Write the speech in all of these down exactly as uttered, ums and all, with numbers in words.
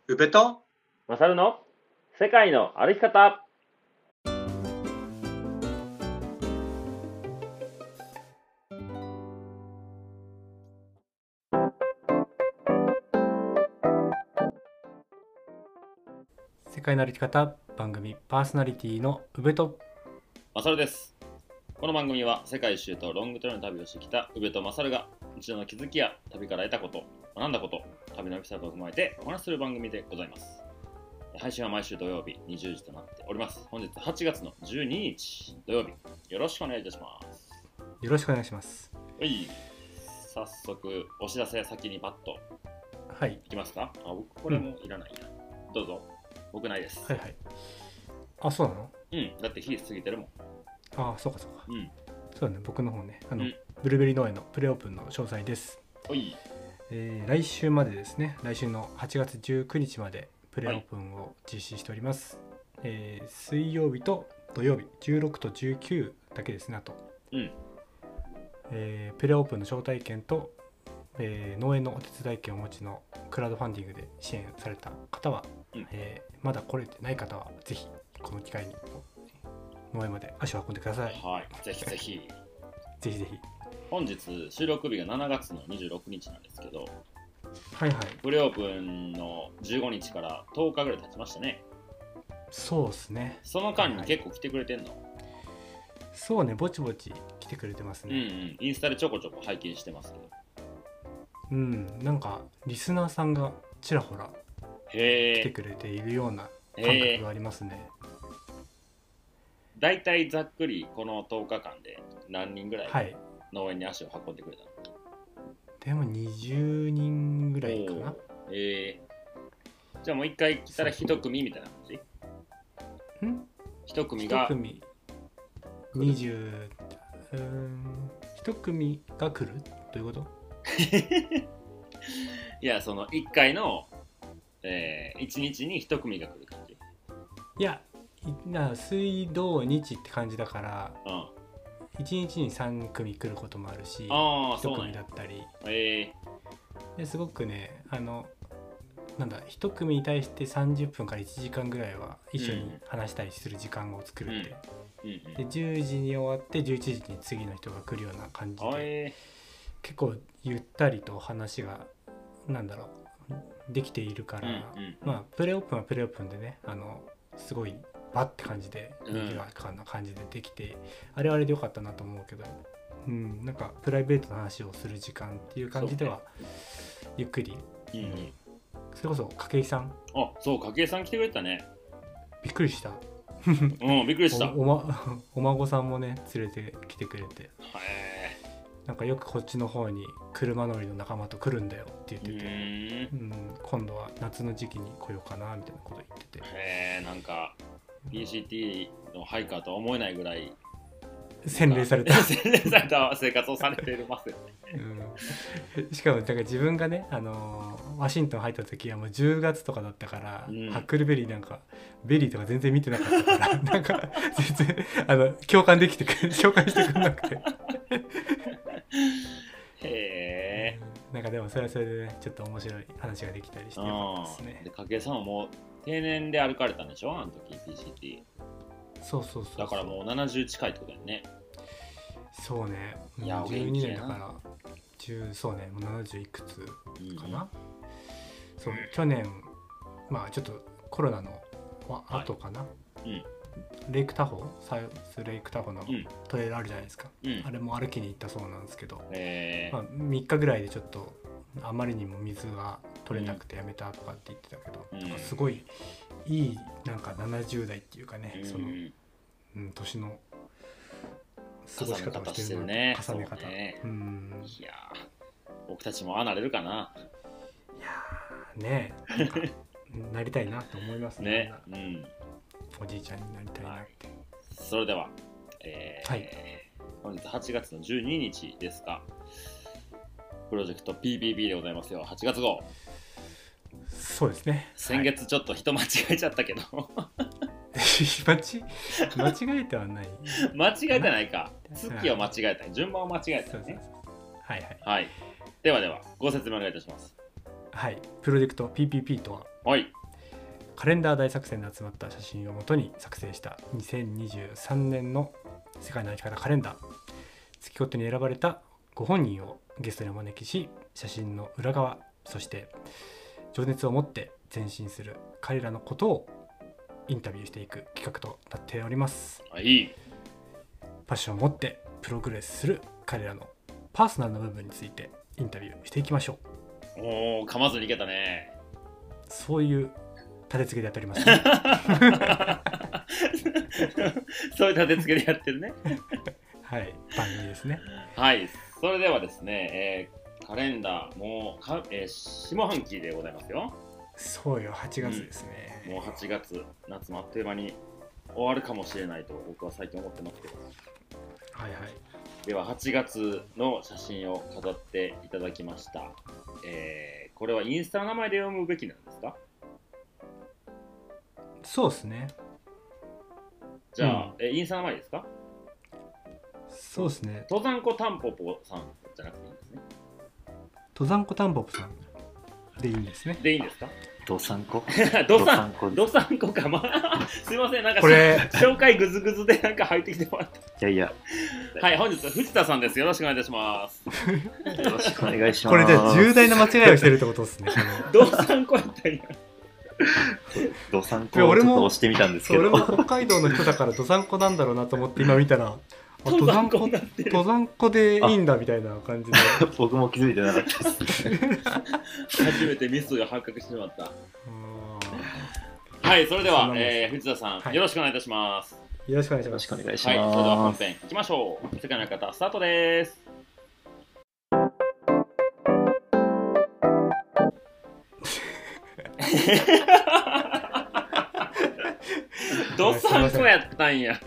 宇部とマサルの世界の歩き方。 世界の歩き方番組パーソナリティの宇部とマサルです。この番組は世界一周とロングトレの旅をしてきた宇部とマサルが日常の気づきや旅から得たこと、学んだこと、旅のエピソードを踏まえてお話しする番組でございます。配信は毎週土曜日にじゅうじとなっております。本日はちがつのじゅうににち土曜日、よろしくお願いいたします。 よろしくお願いします。 はい、早速お知らせ先にパッとはいいきますか。あ、僕これもいらないな、うん、どうぞ。僕ないです。 はいはい。あ、そうなの？ うん、だって日過ぎてるもん。 あ、そうかそうか。 うん。 そうだね、僕の方ね、あの、うん、ブルーベリー農園のプレオープンの詳細です。 はい。 えー、来週までですね、来週のはちがつじゅうくにちまでプレオープンを実施しております。はい、えー、水曜日と土曜日、じゅうろくとじゅうくだけですね、あと。 うん。 えー、プレオープンの招待券と、えー、農園のお手伝い券をお持ちのクラウドファンディングで支援された方は、うん、えー、まだ来れてない方はぜひこの機会に農園まで足を運んでください。 はい、ぜひぜひぜひぜひ。 本日収録日がしちがつのにじゅうろくにちなんですけど、 はいはい、 プレオープンのじゅうごにちからとおかぐらい経ちましたね。 そうですね。 その間に結構来てくれてんの？はい、 そうね、ぼちぼち来てくれてますね。 うんうん、インスタでちょこちょこ拝見してますけど、 うん、なんかリスナーさんがちらほら来てくれているような感覚がありますね。 だいたいざっくりこのとおかかんで何人ぐらい農園に足を運んでくれたの？ はい、でもにじゅうにんぐらいかな。 えー、じゃあもう一回来たら一組みたいな感じ？ん一組が一組にじゅう、うーん、一組が来る？どういうこと？ いや、そのいっかいの、えー、いちにちに一組が来る感じ。 いや、水土日って感じだから、 うん、 いちにちにさんくみ来ることもあるし、 あひとくみだったり、 えー、ですごくね、あのなんだ、ひとくみに対してさんじゅっぷんからいちじかんぐらいは一緒に話したりする時間を作るんで、うんうんうん、でじゅうじに終わってじゅういちじに次の人が来るような感じで、 えー、結構ゆったりと話がなんだろうできているから、うんうん、まあプレオープンはプレオープンでね、あのすごいバッって感じでにぎやかな感じでできて、うん、あれはあれでよかったなと思うけど、うん、なんかプライベートな話をする時間っていう感じではゆっくり、 うんうん、 それこそ筧さん、 あ、そう、筧さん来てくれたね。 びっくりした。 うん、びっくりしたお, お, ま、お孫さんもね連れてきてくれて、なんかよくこっちの方に車乗りの仲間と来るんだよって言ってて、うん、今度は夏の時期に来ようかなみたいなこと言ってて、 へえ、なんか ピーシーティー のハイカーとは思えないぐらい洗練された洗練された生活をされていますよね。 うん、しかもだから自分がね、あのー、ワシントン入った時はもうじゅうがつとかだったから、うん、ハックルベリーなんかベリーとか全然見てなかったからなんか全然あの共感できてく紹介してくれなくてへえ、 なんかでもそれはそれでねちょっと面白い話ができたりしてよかったですね。 で筧さんはもう定年で歩かれたんでしょ、あの時 ピーシーティー。 そうそうそうそう、 だからもうななじゅう近いってことだよね。 そうね、いやじゅうにねんだからじゅう、そうね、もうななじゅういくつかな、うん、そう去年まあちょっとコロナの後かな、はい、うん、レイクタホサウスレイクタホのトレイルあるじゃないですか、うん、あれも歩きに行ったそうなんですけど、まあ、みっかぐらいでちょっとあまりにも水が取れなくてやめたとかって言ってたけど、うん、なんかすごいいいなんかななじゅうだいっていうかね、うん、その、うん、年の過ごし方をしてるね、重ね方、ね、うん、 いや僕たちもああなれるかな。 いやねえ、なんかなりたいなと思いますね。ね、うん、おじいちゃんになりたいなって、はい、 それでは、えーはい、本日はちがつのじゅうににちですか、プロジェクト ピービービー でございますよ。はちがつ号。 そうですね。 先月ちょっと人間違えちゃったけど、はい間, 間違えてはない。 間違えてないか。月を間違えた。順番を間違えたね。そうそうそう、はいはい。はい。ではではご説明お願いいたします。 はい、プロジェクト ピーピーピー とは、 はい、 カレンダー大作戦で集まった写真をもとに作成したにせんにじゅうさんねんの世界の歩き方カレンダー。月ごとに選ばれたご本人をゲストにお招きし、写真の裏側、そして情熱を持って前進する彼らのことをインタビューしていく企画となっております。 はい、 パッションを持ってプログレスする彼らのパーソナルな部分についてインタビューしていきましょう。おー、噛まずにいけたね。 そういう立て付けでやっております、ね、 そういう立て付けでやってるね。 はい、番組ですね。 はい、それではですね、えー、カレンダーもうか、えー、下半期でございますよ。 そうよ、はちがつですね、 うん、もうはちがつ、夏もあっという間に終わるかもしれないと僕は最近思ってますけど。 はいはい。 でははちがつの写真を飾っていただきました。えー、これはインスタの名前で読むべきなんですか？ そうですね。 じゃあ、うん、えインスタの名前ですか？ そうですね。 登山子タンポポさんじゃなくていいんですね。 登山子タンポポさんでいいんですね。 でいいんですか？ どさんこどさんこどさんこか、まあ、すいません、なんかこれ紹介グズグズでなんか入ってきてもらって。 いやいや。 はい、本日は藤田さんです。よろしくお願いいたします。 よろしくお願いします。 これじゃ重大な間違いをしてるってことですね。 どさんこやったんや。 どさんこをちょっと押してみたんですけど。 俺も北海道の人だからどさんこなんだろうなと思って今見たら。登山子登山子でいいんだみたいな感じで僕も気づいてなかったです初めてミスが発覚してしまった。はい、それでは、えー、藤田さん、はい、よろしくお願いいたします。 よろしくお願いします。 よろしくお願いします。はい、 それでは本編いきましょう。世界の方スタートです。どさんこやったんや。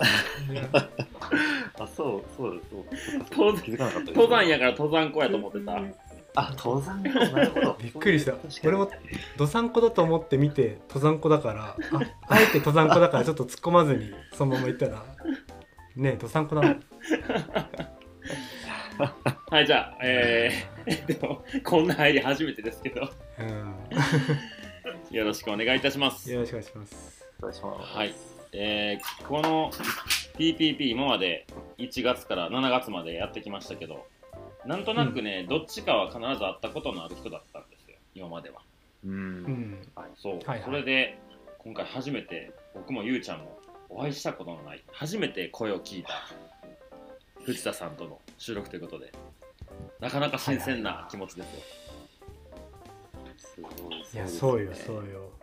あ、そうそうそう。登山やから登山子やと思ってた。 あ、登山子、なるほど。 びっくりした。俺もどさんこだと思って見て登山子だから、あ、あえて登山子だからちょっと突っ込まずにそのまま言ったらねえ、どさんこだもん。 はい、じゃあ、えー、でもこんな入り初めてですけど、うん、よろしくお願いいたします。 よろしくお願いします。 お願いします。 はい、えー、この ピーピーピー 今までいちがつからしちがつまでやってきましたけど、なんとなくね、うん、どっちかは必ず会ったことのある人だったんですよ、今までは。 うん、 はい、そう、 はいはい、 それで今回初めて僕もゆうちゃんもお会いしたことのない、初めて声を聞いた藤田さんとの収録ということで、なかなか新鮮な気持ちですよ。 すごい、 いや、そうよそうよ。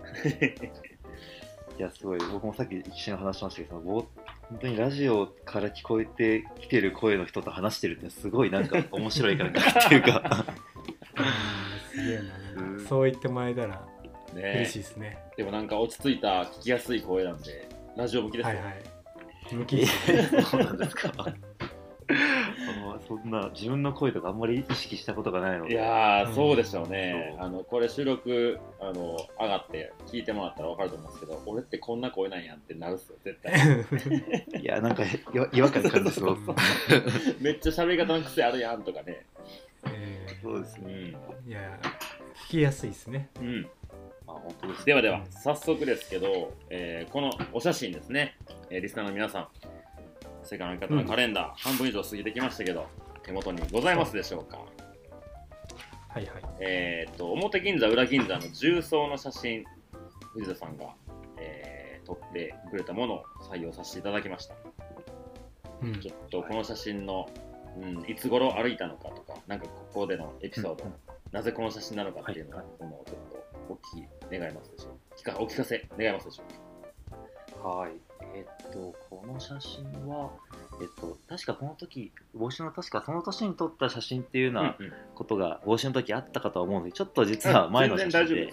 いや、すごい、僕もさっき一瞬話しましたけど、本当にラジオから聞こえてきてる声の人と話してるってすごいなんか面白い感じっていうかすげえな、そう言ってもらえたら嬉しいですね。 でもなんか落ち着いた聞きやすい声なんでラジオ向きですよ。 はいはい、向きですね。 そうなんですか。そんな自分の声とかあんまり意識したことがないので。 いやー、そうでしょうね。うん、あのこれ収録あの上がって聞いてもらったら分かると思うんですけど、俺ってこんな声なんやってなるっすよ絶対。 いや、なんか違和感感じそう。 めっちゃ喋り方の癖あるやんとかね。 えー、そうですね。 うん、いや、聞きやすいですね。 うん。まあ、本当です。ではでは、早速ですけど、えー、このお写真ですね、えー、リスナーの皆さん、世界の方のカレンダー、うん、半分以上過ぎてきましたけど、手元にございますでしょうか。 はいはい。 えっと、表銀座、裏銀座の重曹の写真、藤田さんが、えー、撮ってくれたものを採用させていただきました。うん、ちょっとこの写真の、うん、いつ頃歩いたのかとか、なんかここでのエピソード、うん、なぜこの写真なのかっていうのを、はい、ちょっとお聞き願いますでしょうか。お聞かせ願いますでしょうか。 はい。えっと、この写真は、えっと、確かこの時、帽子の確かその年に撮った写真っていうようなことが帽子の時あったかとは思うので、ちょっと実は前の写真で、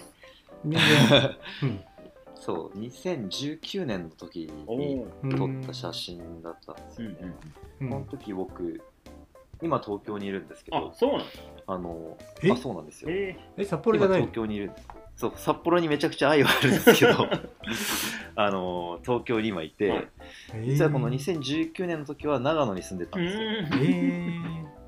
そう、にせんじゅうきゅうねんの時に撮った写真だったんですよね。この時僕、今東京にいるんですけど、 あ、そうなんですか。 あの、あ、そうなんですよ。 え、札幌じゃない？ 今東京にいるんです。そう、札幌にめちゃくちゃ愛はあるんですけどあの東京に今いて、はい、実はこのにせんじゅうきゅうねんの時は長野に住んでたんですよ。 えー、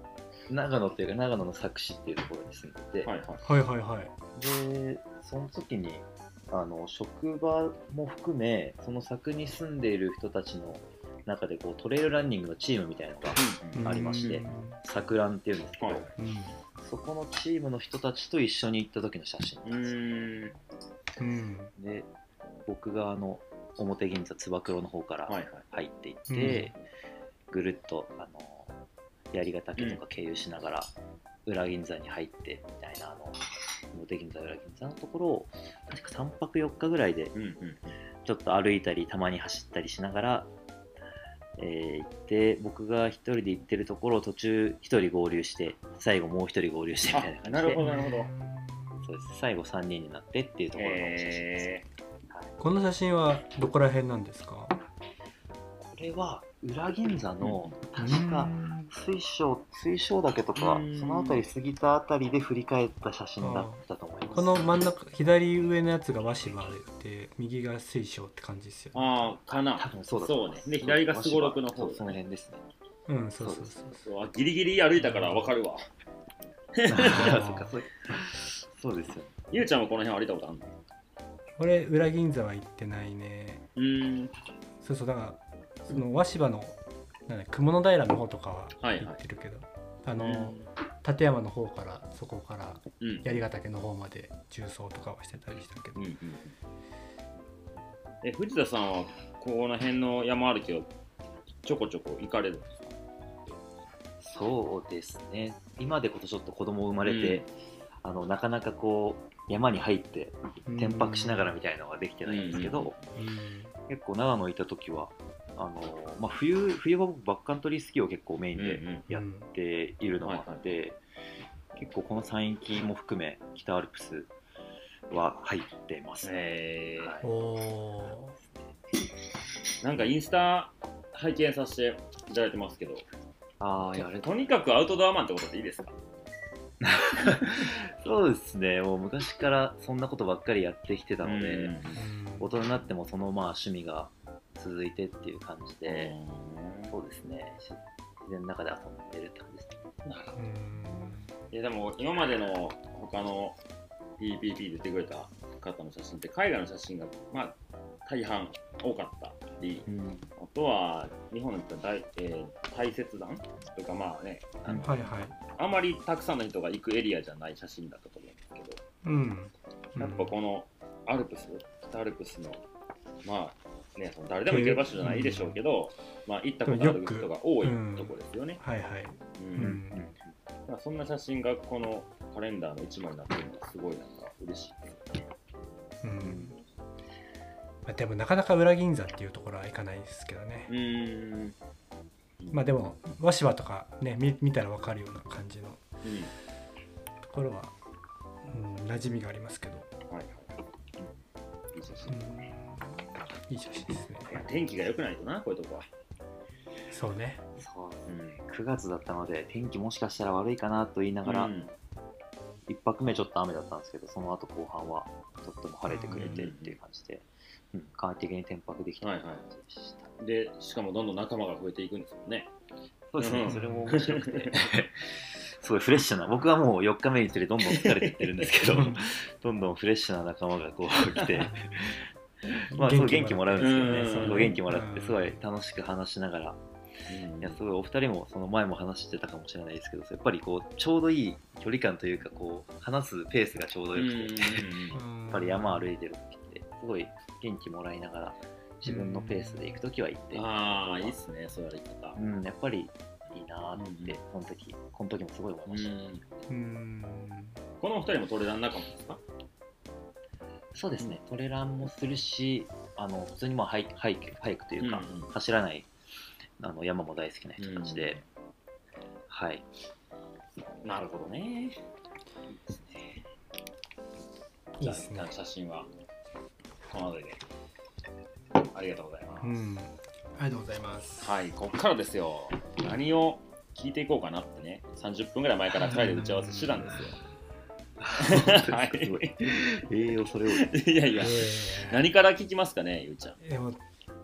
長野っていうか長野の佐久市っていうところに住んでて、 はいはいはいはいはいでその時にあの職場も含めその佐久に住んでいる人たちの中でこうトレイルランニングのチームみたいなのがありましてサクランっていうんですけど、 はいうんそこのチームの人たちと一緒に行った時の写真うなんですよ。 ーんうんで僕があの表銀座つば九郎の方からはいはい入っていって、ぐるっとあの槍ヶ岳とか経由しながら裏銀座に入ってみたいなあの表銀座裏銀座のところを確かさんぱくよっかぐらいでうんうんちょっと歩いたりたまに走ったりしながら、えー行って僕が一人で行ってるところを途中一人合流して最後もう一人合流してみたいな感じで、 あなるほどなるほどそうです最後さんにんになってっていうところの写真です、 えはい、 この写真はどこら辺なんですか？ これは裏銀座のうん確か水晶水晶岳とかうんその辺り過ぎた辺りで振り返った写真だったと思います。 この真ん中左上のやつが和芝で右が水晶って感じですよー、 ね。 ああかな多分そうだとそうね思います。 で左がすごろくの方そうその辺ですね。 うんそうそうそうそうあギリギリ歩いたから分かるわそうかそうそうですよね。 ゆうちゃんもこの辺歩いたことあるの？ これ裏銀座は行ってないね。 うーんそうそうだからその和芝のなんだ雲の平の方とかははいはい行ってるけど、あの立山の方からそこからうん槍ヶ岳の方まで縦走とかはしてたりしたけど、 うんうんえ藤田さんはこの辺の山歩きをちょこちょこ行かれるんですか？ そうですね。今でこそちょっと子供生まれて、あのなかなかこう山に入って転泊しながらみたいなのができてないんですけど、 うん結構長野いた時はあの、まあ、冬冬は僕バックカントリースキーを結構メインでやっているのもあって、結構この山域も含め北アルプスは入ってますね。 えーはいおおなんかインスタ拝見させていただいてますけど、 ああ、やれとにかくアウトドアマンってことでいいですか？ そうですね。もう昔からそんなことばっかりやってきてたので、 うん大人になってもそのまあ趣味が続いてっていう感じで、そうですね。自然の中で遊んでるって感じですね。 なるほど。 うんいやでも今までの他の ピーピーピー で言ってくれた方の写真って海外の写真がまあ大半多かったり、 うんあとは日本だったら大、えー、大雪山とかまあねあの、 はいはいあまりたくさんの人が行くエリアじゃない写真だったと思うんですけど、 うんやっぱこのアルプス北アルプスのまあねその誰でも行ける場所じゃないでしょうけど、まあ行ったことある人が多いところですよね。 はいはいうんうんまあ、そんな写真がこのカレンダーの一枚になってるのがすごいなんか嬉しいですね。 うんまあでもなかなか裏銀座っていうところは行かないですけどね。 うーん。 まあでも和芝とかね 見, 見たら分かるような感じのうん。 ところは、うん、馴染みがありますけど、 はいはい。いい写真。 うん、いい写真ですね。 いや天気が良くないとなこういうとこは。 そうね。 そうですうね。くがつだったので天気もしかしたら悪いかなと言いながら、 うんいっぱくめちょっと雨だったんですけど、その後後半はとっても晴れてくれてっていう感じで、うん、簡易的に転泊できた感じでした。 でしかもどんどん仲間が増えていくんですもんね。 そうですね、 うんそれも面白くてすごいフレッシュな、僕はもうよっかめにつれどんどん疲れていってるんですけどどんどんフレッシュな仲間がこう来てまあすごい元気もらうんですよね。 うんすごい元気もらってすごい楽しく話しながら、 うんいやすごいお二人もその前も話してたかもしれないですけど、やっぱりこうちょうどいい距離感というか、こう話すペースがちょうどよくて、やっぱり山歩いてる時ってすごい元気もらいながら自分のペースで行く時は行って、 ああいいっすねそうやり方。 うん、やっぱりいいなーって、 うんこの時この時もすごい思いました。 うんこのお二人もトレラン仲間ですか？ そうですね、トレランもするし、あの普通にまあハイハイクハイクというか、 うんうん走らないあの山も大好きな人たちで、はい。 なるほどね。 いいですねじゃあ写真はこの辺りでありがとうございます。 うんありがとうございます。 はい、ここからですよ。何を聞いていこうかなってね、さんじゅっぷんぐらい前からふたりで打ち合わせしてたんですよ。はいすごい。栄養それを。 いやいや、何から聞きますかね、ゆうちゃん。 でも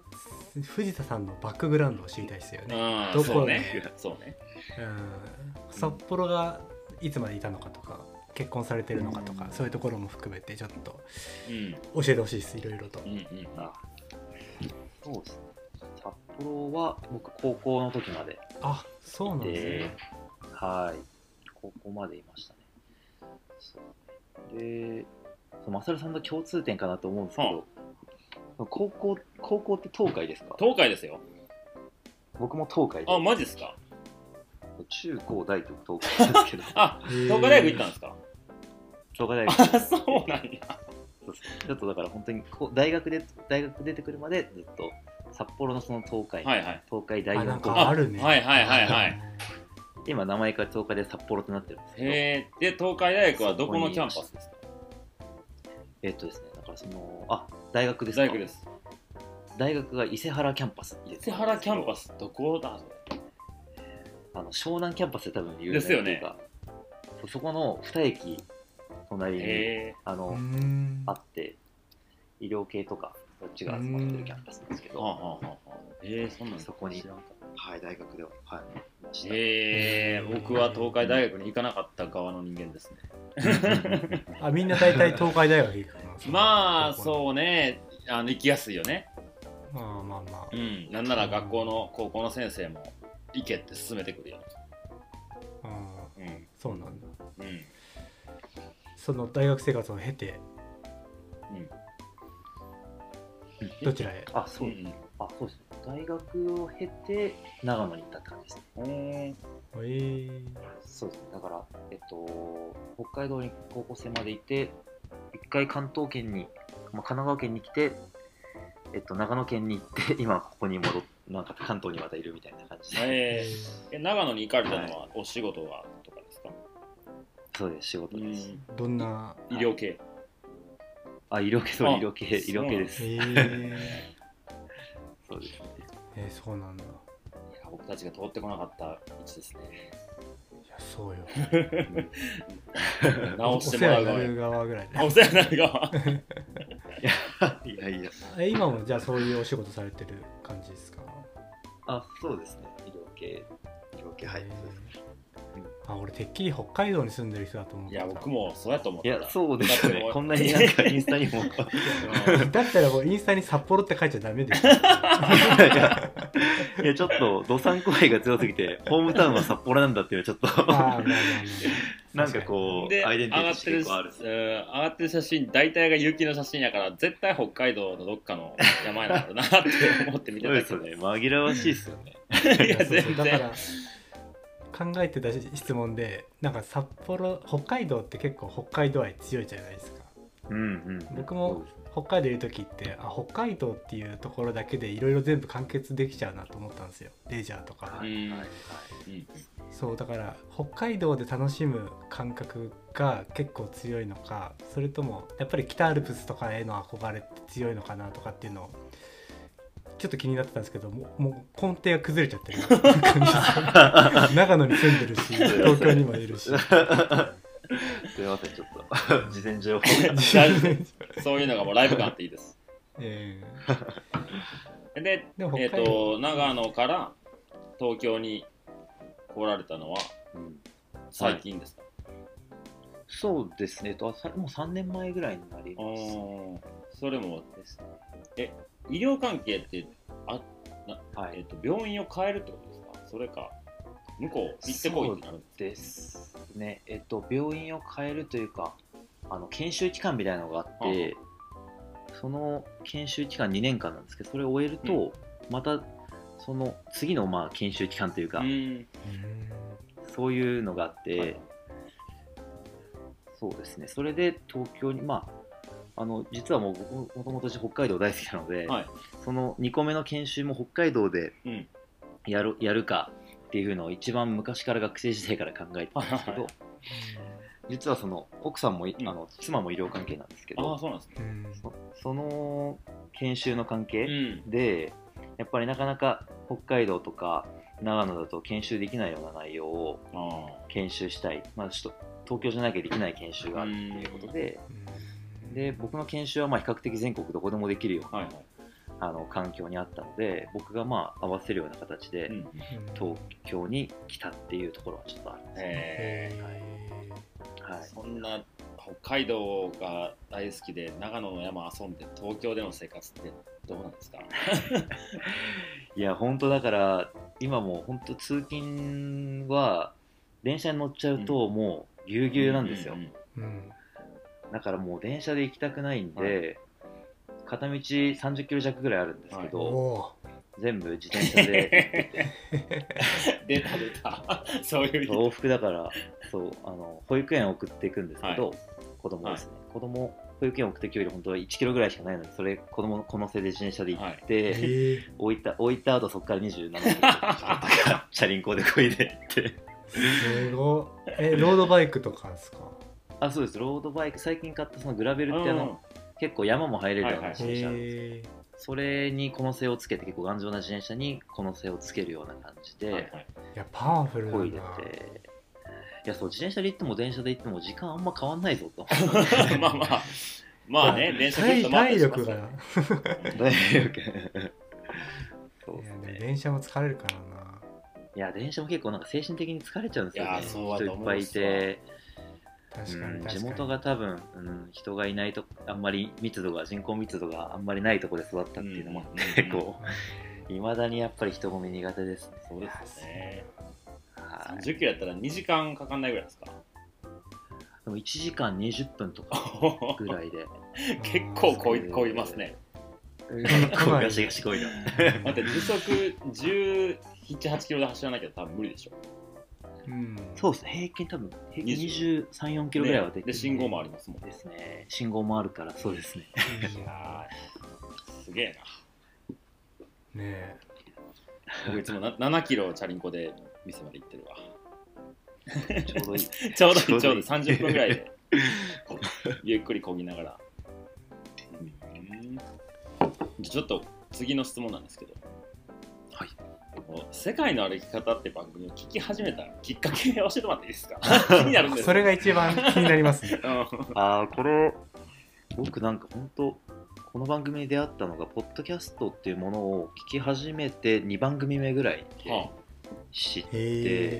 藤田さんのバックグラウンドを知りたいですよね。 うん、 どこで、 そうねそうね、 うん、札幌がいつまでいたのかとか結婚されてるのかとか、そういうところも含めてちょっと教えてほしいです、いろいろと。 うんうんうん、 あそうですね、札幌は僕高校の時まであ、そうなんですね。 はい、高校までいましたね。そうで、マサルさんと共通点かなと思うんですけど、はあ、高校高校って東海ですか？ 東海ですよ。 僕も東海で。 あ、マジですか？ 中高大と東海なんですけどあ、東海大学行ったんですか？ 東海大学。 あ、そうなんや。 そうそう、ちょっとだから本当にこう大学で大学出てくるまでずっと札幌のその東海、 はいはい、 東海第四高校、 あるね。 はいはいはいはい。 今名前から東海で札幌となってるんですけど。 へー、で東海大学はどこのキャンパスですか？ えっとですね、だからそのあ大学ですか？ 大学です。 大学が伊勢原キャンパス。 伊勢原キャンパスどこだ？ あの湘南キャンパスで多分有名というか、そ, そこのに駅隣にあのあって医療系とかどっちが集まってるキャンパスなんですけど、 はあはあはあ、えー、そんなんそこにはい大学でははいいました。 えー、僕は東海大学に行かなかった側の人間ですね。 あ、みんな大体東海大学行くの？ まあそうね、あの行きやすいよね。 まあまあまあ、 うん、なんなら学校の高校の先生も行けって勧めてくるよ。 あ、うん、そうなんだ。 うん、 その大学生活を経て、うん、どちらへ？ あ、そう、うん、あ、そうですね。大学を経て長野に行ったって感じですね。 へえー、 そうですね。だからえっと北海道に高校生までいて、一回関東圏に、まあ、神奈川県に来て。えっと、長野県に行って今ここに戻っなんか関東にまたいるみたいな感じで、 えー、え長野に行かれたのはお仕事がとかですか？ そうです、仕事です。 どんな医療系？ あ、医療系、そう、医療系、医療系です。 へーそうですね。 えー、そうなんだ。いや、僕たちが通ってこなかった道ですね。 いや、そうよ。 直してもらう側。 お世話になる側ぐらいで。 お世話になる側。 いやいや。 今もじゃあそういうお仕事されてる感じですか？ あ、そうですね。医療系、医療系入ってます。 あ、俺てっきり北海道に住んでる人だと思う。 いや、僕もそうやと思った。 いや、そうですね。こんなになんかインスタにもだったらもうインスタに札幌って書いちゃダメです。いや、いやちょっとどさんこ愛が強すぎて、ホームタウンは札幌なんだっていうのはちょっとあなんかこうアイデンティティ結構ある。 上がってる写真大体が雪の写真やから絶対北海道のどっかの山なんだなって思って見てたけど。 そうですよね。紛らわしいですよね。 いや全然。 だから考えてた質問で、なんか札幌、北海道って結構北海道愛強いじゃないですか。 うんうん、 僕も北海道いる時ってあ北海道っていうところだけでいろいろ全部完結できちゃうなと思ったんですよ、レジャーとか。はいはい、そうだから北海道で楽しむ感覚が結構強いのか、それともやっぱり北アルプスとかへの憧れって強いのかなとかっていうのをちょっと気になってたんですけど、もう、もう根底が崩れちゃってる長野に住んでるし東京にもいるしすいません、ちょっと事前情報そういうのがもうライブ感あっていいです。 えー、で、えーと、長野から東京に来られたのは最近ですか？ はい、そうですね、もうさんねんまえぐらいになります。 それもですね。え、医療関係ってあな、はい、えーと、病院を変えるってことですか？それか向こう行ってこいってなるんですね。えっと、病院を変えるというか、あの研修期間みたいなのがあって、その研修期間にねんかんなんですけど、それを終えると、うん、またその次のまあ研修期間というか、うん、そういうのがあって、はい、そうですね。それで東京に、まあ、あの実はもう僕もともと北海道大好きなので、はい、そのにこめの研修も北海道でやる、うん、やるかっていうのを一番昔から学生時代から考えてたんですけど実はその奥さんも、うん、あの妻も医療関係なんですけど、 あ、そうなんですね。 そ、その研修の関係で、うん、やっぱりなかなか北海道とか長野だと研修できないような内容を研修したい、まあ、ちょっと東京じゃなきゃできない研修があるっていうことで、で僕の研修はまあ比較的全国どこでもできるような、はいはい、 あの環境にあったので、僕がまあ合わせるような形でうん東京に来たっていうところはちょっとあるんですね。 へはいはい、 そんな北海道が大好きで長野の山遊んで東京での生活ってどうなんですか？ いや本当だから今も本当通勤は電車に乗っちゃうともうぎゅうぎゅうなんですよ、 うんうんうんだからもう電車で行きたくないんで、はい、片道さんじゅっキロ弱ぐらいあるんですけど、 はい、 全部自転車で出た出たそういう往復だからそうあの保育園送っていくんですけど、はい、子供ですね、はい、子供保育園送っていくより本当はいちキロぐらいしかないので、それ子供のこのせで自転車で行って、はい、置いた置いた後そこからにじゅうななキロとかチャリンコでこいで行ってすごい。えロードバイクとかですか？ あ、そうです。ロードバイク最近買ったそのグラベルってあの、うん、結構山も入れるような自転車なんですけど、はいはい、それにこの背をつけて結構頑丈な自転車にこの背をつけるような感じで、はいはい、 いやパワフルだな。こいでて、いやそう自転車で行っても電車で行っても時間あんま変わんないぞとまあまあまあね、電車で行っても体力が体力そうですね。電車も疲れるからな。 いや電車も結構なんか精神的に疲れちゃうんですよね。 いやそう人いっぱいいて。 確かに確かに、 うん、地元が多分、うん、人がいないとあんまり密度が人口密度があんまりないところで育ったっていうのもあって、うん、こういまだにやっぱり人混み苦手ですね。 そうですね。さんじゅっキロやったらにじかんかかんないぐらいですか？ でもいちじかんにじゅっぷんとかぐらいで結構こいこいますね。 ガシガシこいだ待って時速じゅうなな、はちキロで走らなきゃ多分無理でしょ。 うん、 そうですね、平均多分平均にじゅうさん、よんキロぐらいはできる、 ね、で信号もありますもんですね。信号もあるからそうですね。 いやすげえな。ねえ。 僕いつもなななキロチャリンコで店まで行ってるわ。 ちょうどいい。 ちょうどいいちょうどいいさんじゅっぷんぐらいでゆっくり漕ぎながら。うん、ちょっと次の質問なんですけど。 はい。 世界の歩き方って番組を聞き始めたきっかけ教えてもらっていいですか？気になるんです。 それが一番気になりますね。 ああこれ僕なんか本当この番組に出会ったのがポッドキャストっていうものを聞き始めてにばん組目ぐらいで知って、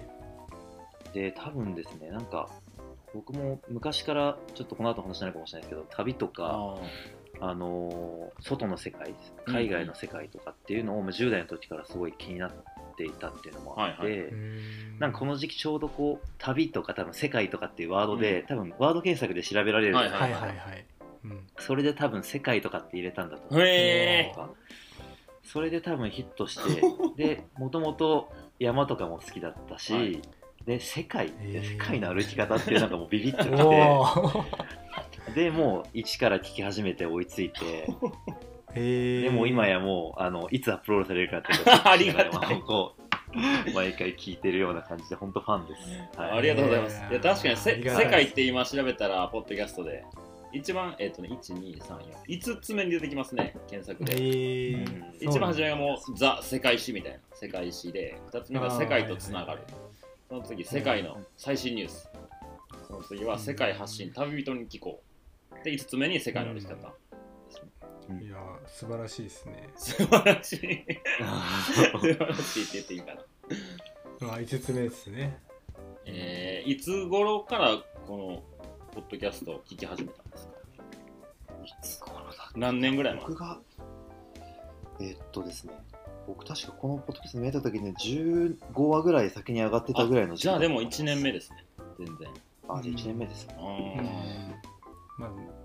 で多分ですねなんか僕も昔からちょっとこの後話しないかもしれないですけど旅とかあの外の世界海外の世界とかっていうのをじゅう代の時からすごい気になっていたっていうのもあって、はいはい、なんかこの時期ちょうどこう旅とか多分世界とかっていうワードで、うん、多分ワード検索で調べられるじゃないですか。それで多分世界とかって入れたんだと思う。 へー。 それで多分ヒットしてでもともと山とかも好きだったし、はい、で世界で世界の歩き方っていうなんかもうビビッときてでもう一から聞き始めて追いついてでも今やもうあのいつアップロードされるかってありがたいこう毎回聞いてるような感じで本当ファンです、 はい、ありがとうございます。いや確かにせ世界って今調べたらポッドキャストで一番えっ、ー、とねいち、に、さん、よん、いつつめに出てきますね検索で、うん、一番初めはもうザ世界史みたいな世界史でふたつめが世界とつながる、その次世界の最新ニュース、その次は世界発信旅人に聞こうでいつつめに世界の歩き方、 うん、いや素晴らしいですね。 素晴らしい素晴らしいって言っていいかな。 まあいつつめですね。 えー、いつ頃からこのポッドキャストを聞き始めたんですか？ いつ頃だ何年ぐらい前？ 僕がえー、っとですね僕確かこのポッドキャスト見えた時にじゅうごわぐらい先に上がってたぐらいの時期。じゃあでもいちねんめですね全然。 あじゃあいちねんめですね。 うん、まあ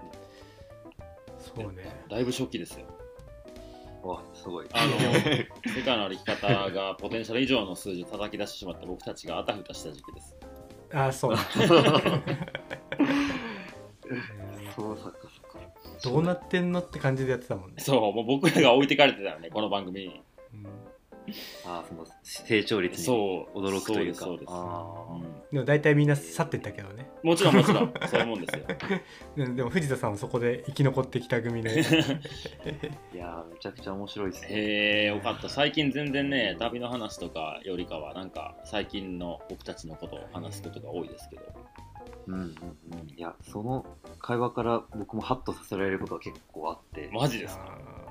そうねだいぶ初期ですよ。 わすごい。 あの世界の歩き方がポテンシャル以上の数字叩き出してしまって僕たちがあたふたした時期です。 あそうそうそっかそっか。 どうなってんのって感じでやってたもんね。 そうもう僕らが置いてかれてたよねこの番組に、うん、 あその成長率に驚くというか。そうですそうです。あ、 うん、でも大体みんな去ってったけどね。 もちろんもちろんそういうもんですよでも藤田さんもそこで生き残ってきた組でいやめちゃくちゃ面白いですね。 へえよかった。最近全然ね旅の話とかよりかはなんか最近の僕たちのことを話すことが多いですけど、 うんうんうん、いやその会話から僕もハッとさせられることが結構あって。 マジですか？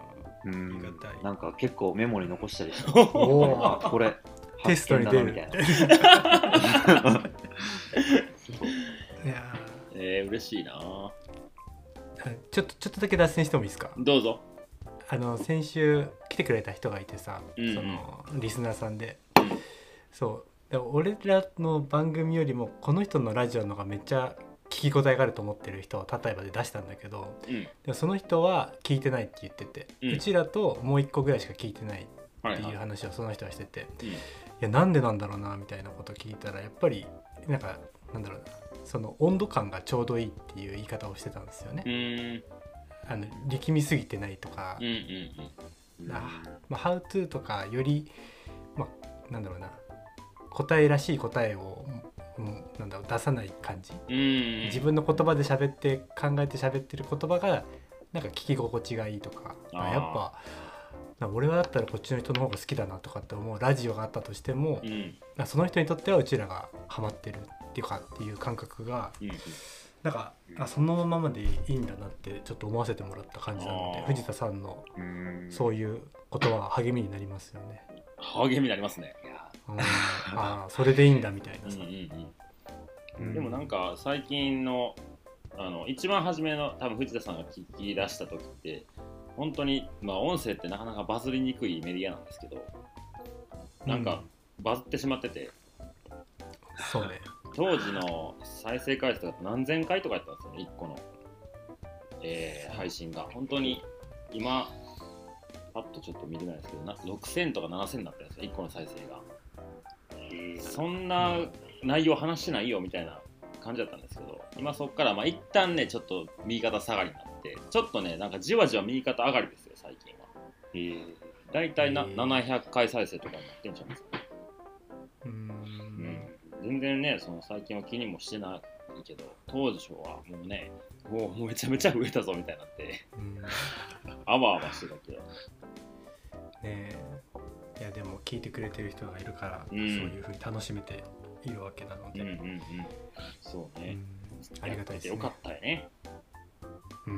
うありんがたい。 なんか結構メモに残したりしておーあこれテストに出る発見だなみたいなそういやえー、嬉しいな。 ーちょっとちょっとだけ脱線してもいいですか。 どうぞ。 あの先週来てくれた人がいてさ、 うんうんそのリスナーさんで、 うんそうで俺らの番組よりもこの人のラジオの方がめっちゃ聞き応えがあると思ってる人を例えばで出したんだけど、 うんでもその人は聞いてないって言ってて、 ううんちらともう一個ぐらいしか聞いてないっはいはいていう話をその人はしてて、 うんいやなんでなんだろうなみたいなこと聞いたらやっぱりなんかなんだろうなその温度感がちょうどいいっていう言い方をしてたんですよね。 うーんあの力みすぎてないとか、 うんうんあまあ、How to とかより、まあ、なんだろうな答えらしい答えを、うんなんだろう出さない感じ、 うんうん自分の言葉で喋って考えて喋ってる言葉がなんか聞き心地がいいとか、 あーやっぱなんか俺はだったらこっちの人の方が好きだなとかって思うラジオがあったとしても、 うんなんかその人にとってはうちらがハマってるっていうかっていう感覚がうんなんかあそのままでいいんだなってちょっと思わせてもらった感じなので、 あー藤田さんのうんそういうことは励みになりますよね。 励みになりますね。 いやうん、ああそれでいいんだみたいなさ、 うんうんうんうん、でもなんか最近のあの一番初めの多分藤田さんが聞き出した時って本当にまあ音声ってなかなかバズりにくいメディアなんですけどなんかバズってしまってて、 そうね当時の再生回数が何千回とかやったんですよねいっこの、えー配信が本当に今パッとちょっと見てないですけどなろくせんとかななせんになったんですよいっこの再生が。そんな内容話してないよみたいな感じだったんですけど今そこからまあ一旦ねちょっと右肩下がりになってちょっとねなんかじわじわ右肩上がりですよ最近は。 えーだいたいな、 へーななひゃっかい再生とかになってんじゃないですか。 うーうんん全然ねその最近は気にもしてないけど当時はもうねもうめちゃめちゃ増えたぞみたいになってうんねあわあわしてたけどえいやでも聞いてくれてる人がいるから、 うんそういうふうに楽しめているわけなので、 うんうんうんそうね、 うんありがたいですねよかったよね。 うん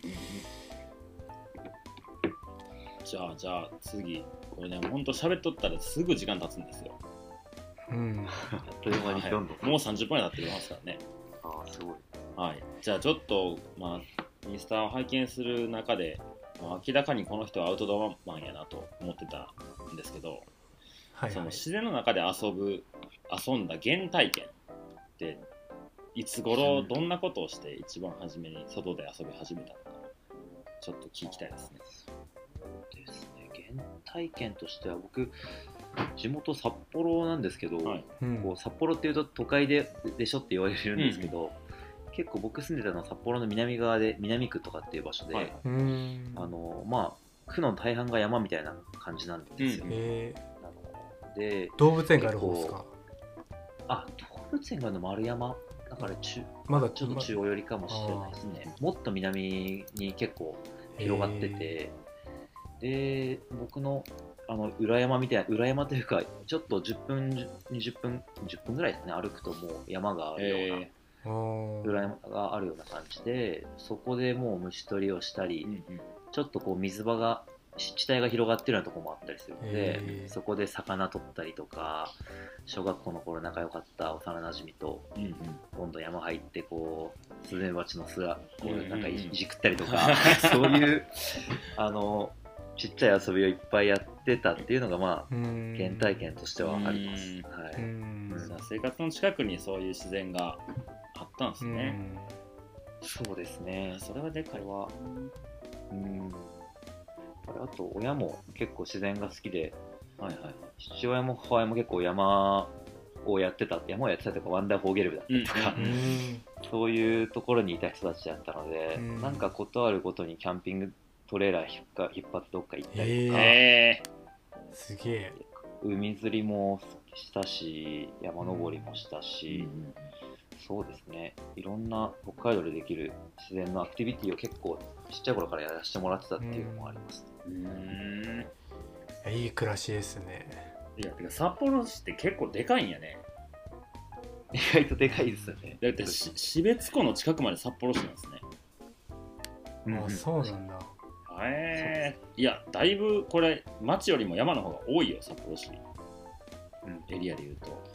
じゃあじゃあ次これねほんと喋っとったらすぐ時間経つんですよ。 うんあっという間にどんどん、 はいもうさんじゅっぷんになってきますからね。 あーすごいはい、じゃあちょっとまあインスタを拝見する中で、まあ明らかにこの人はアウトドアマンやなと思ってたんですけど、そのはいはい自然の中で遊ぶ遊んだ原体験っていつ頃どんなことをして一番初めに外で遊び始めたのかちょっと聞きたいですね。 ですね原体験としては僕地元札幌なんですけど、 はいうんこう札幌っていうと都会ででしょって言われるんですけど、結構僕住んでたのは札幌の南側で南区とかっていう場所で、 はいはいうんあのまあ区の大半が山みたいな感じなんですよ、 うんえーあので動物園がある方ですか。 あ動物園があるの丸山だから中まだちょっと中央寄りかもしれないですね。もっと南に結構広がってて、で僕のあの裏山みたいな裏山というかちょっとじゅっぷんにじゅっぷんじゅっぷんぐらいですね歩くともう山があるような、 えあー裏山があるような感じでそこでもう虫取りをしたり、 ーうんうんちょっとこう水場が湿地帯が広がってるようなところもあったりするので、 へーそこで魚取ったりとか小学校の頃仲良かった幼なじみとうんうん今度山入ってこうスズメバチの巣がこうんうんううんなんかいじくったりとか、そういうあのちっちゃい遊びをいっぱいやってたっていうのがまあうん原体験としてはあります。 うんはい、 うんじゃあ生活の近くにそういう自然があったんですね。 そうですね。 それはでかいわ。 うん。あれあと親も結構自然が好きで、 はいはいはい。 父親も母親も結構山をやってた、山をやってたとかワンダーフォーゲル部だったりとか、 うんうんそういうところにいた人たちだったので、 うんなんかことあるごとにキャンピングトレーラー引っか引っ張ってどっか行ったりとか、 へえすげえ。 海釣りもしたし山登りもしたーし、 うんそうですねいろんな北海道でできる自然のアクティビティを結構ちっちゃい頃からやらせてもらってたっていうのもあります、 うーんいやいい暮らしですね。 いやてか札幌市って結構でかいんやね。 意外とでかいですよね。 だってし標津湖の近くまで札幌市なんですね。 うんあ、そうなんだ。 あえー、いやだいぶこれ町よりも山の方が多いよ札幌市、うん、エリアでいうと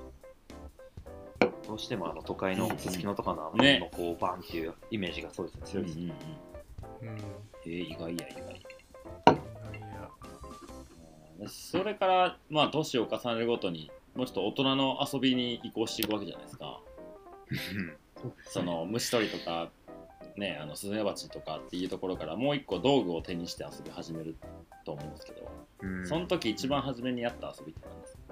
どうしてもあの都会のすすきのとかのあの、ね、こうバンっていうイメージがそうですね強いですね、 うんうんうん、えー、意外や意外それからまあ年を重ねるごとにもうちょっと大人の遊びに移行していくわけじゃないですかその虫取りとかね、あのスズメバチとかっていうところからもう一個道具を手にして遊び始めると思うんですけど、うん、その時一番初めにやった遊びって何ですか？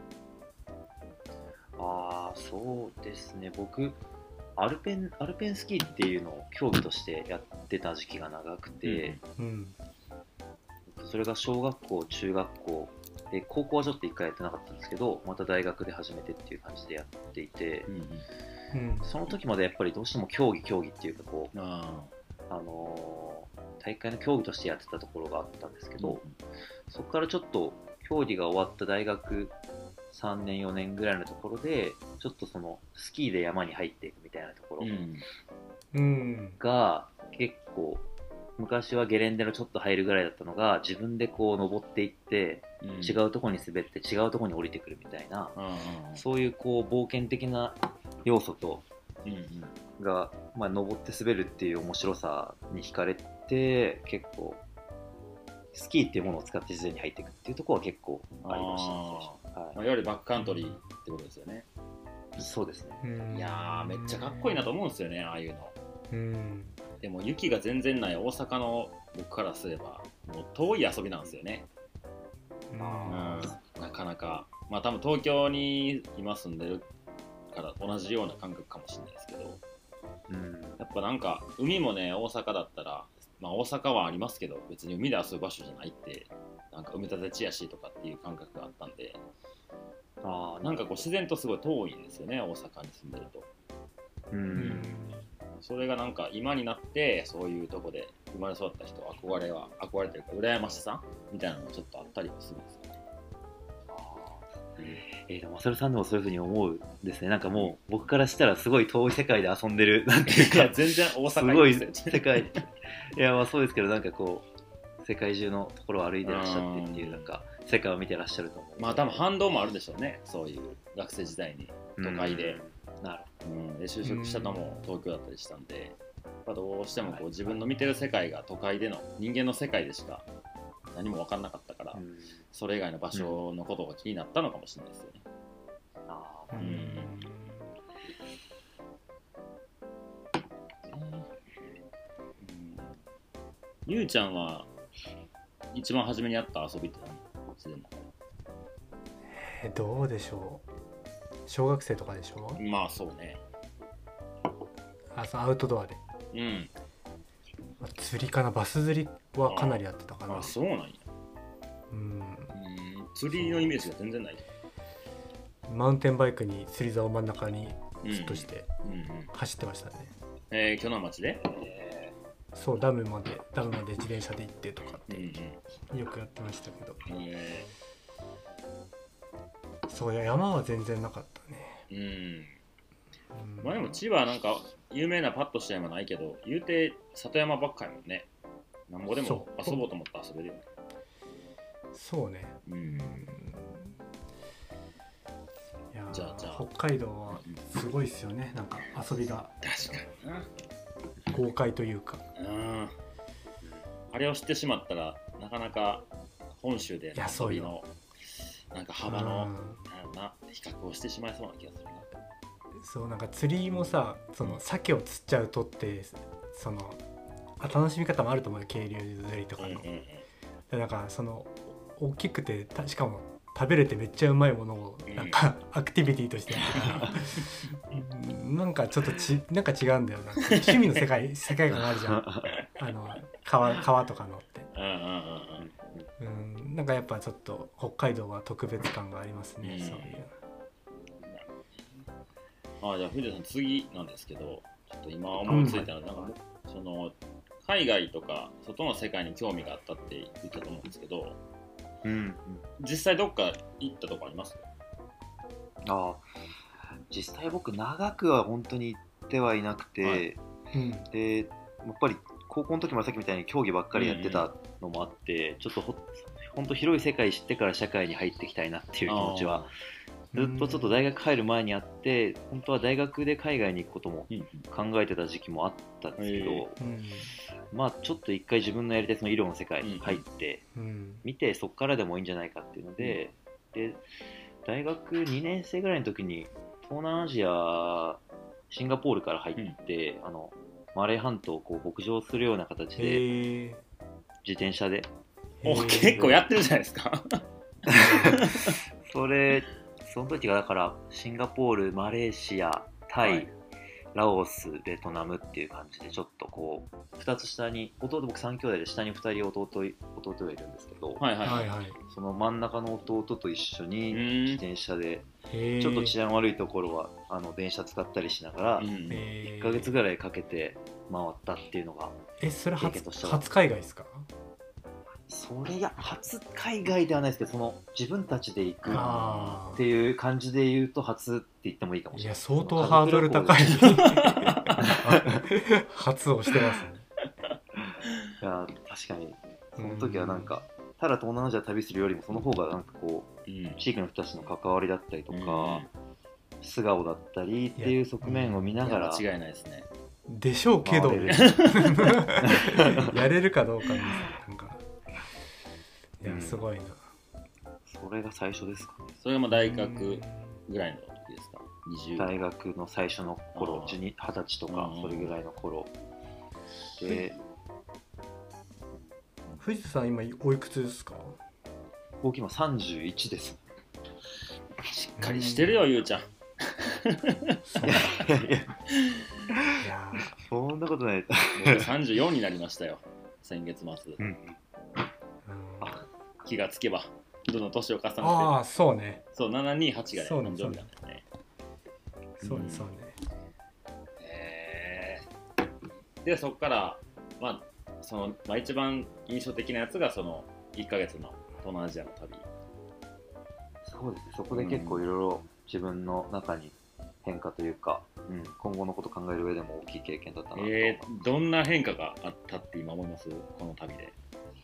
ああそうですね、僕アルペンアルペンスキーっていうのを競技としてやってた時期が長くて、うんうん、それが小学校中学校で高校はちょっと一回やってなかったんですけどまた大学で始めてっていう感じでやっていて、うんうんうん、その時までやっぱりどうしても競技競技っていうかこうあ、あのー、大会の競技としてやってたところがあったんですけど、うん、そこからちょっと競技が終わった大学さんねんよねんぐらいのところでちょっとそのスキーで山に入っていくみたいなところが結構昔はゲレンデのちょっと入るぐらいだったのが自分でこう登っていって違うところに滑って違うところに降りてくるみたいな、うん、そういうこう冒険的な要素と、うんうん、が、まあ、登って滑るっていう面白さに惹かれて結構スキーっていうものを使って自然に入っていくっていうところは結構ありましたね、 はいまあ、いわゆるバックカントリーってことですよね。 そうですね。 いやーめっちゃかっこいいなと思うんですよねああいうの。うんでも雪が全然ない大阪の僕からすればもう遠い遊びなんですよね。うん、なかなかまあ多分東京に今住んでるから同じような感覚かもしれないですけど、うん、やっぱなんか海もね大阪だったら、まあ、大阪はありますけど別に海で遊ぶ場所じゃないってなんか埋め立て地やしとかっていう感覚があったんで、あなんかこう自然とすごい遠いんですよね大阪に住んでると。うん、それがなんか今になってそういうとこで生まれ育った人憧れは憧れてるか羨ましさみたいなのがちょっとあったりもするんですよね。 えー、でもマサルさんでもそういう風に思うんですね。なんかもう僕からしたらすごい遠い世界で遊んでるなんていうか全然大阪すごい世界いやまあそうですけどなんかこう世界中のところを歩いてらっしゃってっていうなんか世界を見てらっしゃると思う。 まあ多分反動もあるでしょうねそういう学生時代に都会で、うん、なるうん、で就職したのも東京だったりしたんでやっぱどうしてもこう自分の見てる世界が都会での人間の世界でしか何も分かんなかったから、うん、それ以外の場所のことが気になったのかもしれないですよね。うん、あうん、うん、ゆうちゃんは一番初めにやった遊びって何？自然の中で。 えー、どうでしょう。小学生とかでしょ。 まあそうね。 あ、そうアウトドアで。うん。釣りかな、バス釣りはかなりやってたかな。 ああ、そうなんや。うん。うん釣りのイメージが全然ない。 マウンテンバイクに釣り竿を真ん中にずっとして走ってましたね。 うんうんうん、えー、鋸南町で、 えー、そうダムまでダムまで自転車で行ってとかってよくやってましたけど、うんうんえー、そうや山は全然なかったね。うん。 うん、まあでも千葉はなんか有名なパッとした山ないけど言うて里山ばっかりもんね。なんぼでも遊ぼうと思ったら遊べるよね。 そうね。うん。いやじゃあじゃあ北海道はすごいですよね。なんか遊びが確かにな豪快というか。うん。 あれを知ってしまったらなかなか本州で遊びのなんか幅のな比較をしてしまいそうな気がするな。 そうなんか釣りもさその鮭を釣っちゃうとってそのあ楽しみ方もあると思うよ渓流釣りとかの。うんうんうん、でなんかその大きくてしかも食べれてめっちゃうまいものをなんか、うん、アクティビティとしてやってたらなんかちょっとちなんか違うんだよな趣味の世界世界観あるじゃんあの川川とかのって、うん、なんかやっぱちょっと北海道は特別感がありますね、うん、そういう。 あじゃあ藤田さん次なんですけどちょっと今思いついたの、うん、なんかその海外とか外の世界に興味があったって言ったと思うんですけど、うん、実際どっか行ったとこあります？ あ実際僕長くは本当に行ってはいなくて、はいうん、でやっぱり高校の時もさっきみたいに競技ばっかりやってたのもあって、うんうん、ちょっとほ本当広い世界知ってから社会に入っていきたいなっていう気持ちはずっとちょっと大学入る前にあって、本当は大学で海外に行くことも考えてた時期もあったんですけど、うん、まあちょっと一回自分のやりたいその医療の世界に入ってみて、そこからでもいいんじゃないかっていうので、で大学にねん生ぐらいの時に東南アジアシンガポールから入って、うん、あのマレー半島をこう北上するような形で自転車でお結構やってるじゃないですかそれその時がだからシンガポール、マレーシア、タイ、はい、ラオス、ベトナムっていう感じでちょっとこうふたつ下に弟僕さん兄弟で下にふたり弟弟がいるんですけど、はいはいはい、その真ん中の弟と一緒に自転車でちょっと治安悪いところはあの電車使ったりしながらいっかげつぐらいかけて回ったっていうのがえそれ 初, 初海外ですか？ それいや初海外ではないですけど、その自分たちで行くっていう感じで言うと初って言ってもいいかもしれない。いや相当ハードル高い初をしてますね。 いや確かにその時はなんかただ東南アジア旅するよりもその方がなんかこう、うん、地域の人たちの関わりだったりとか、うん、素顔だったりっていう側面を見ながら間違いないですね。 でしょうけどやれるかどうかです。なんかいやすごいな、 うん、それが最初ですかね。 それがまあ大学ぐらいの時ですか？にじゅう大学の最初の頃、はたちとかそれぐらいの頃で。 藤田さん今おいくつですか？ 僕今さんじゅういちです。 しっかりしてるよ、ゆうちゃん。いやいやいやそんなことない。 僕さんじゅうよんになりましたよ、先月末、うん、気がつけばどんどん年を重ねて。 ああそうね、 そうななにはちがね誕生日なんだよね。 そうねそうね。 えー、でそこからまあその、まあ、一番印象的なやつがそのいっかげつの東南アジアの旅。 そうですね、そこで結構いろいろ自分の中に変化というか、うん、今後のこと考える上でも大きい経験だったなと思います。 えー、どんな変化があったって今思います？この旅で。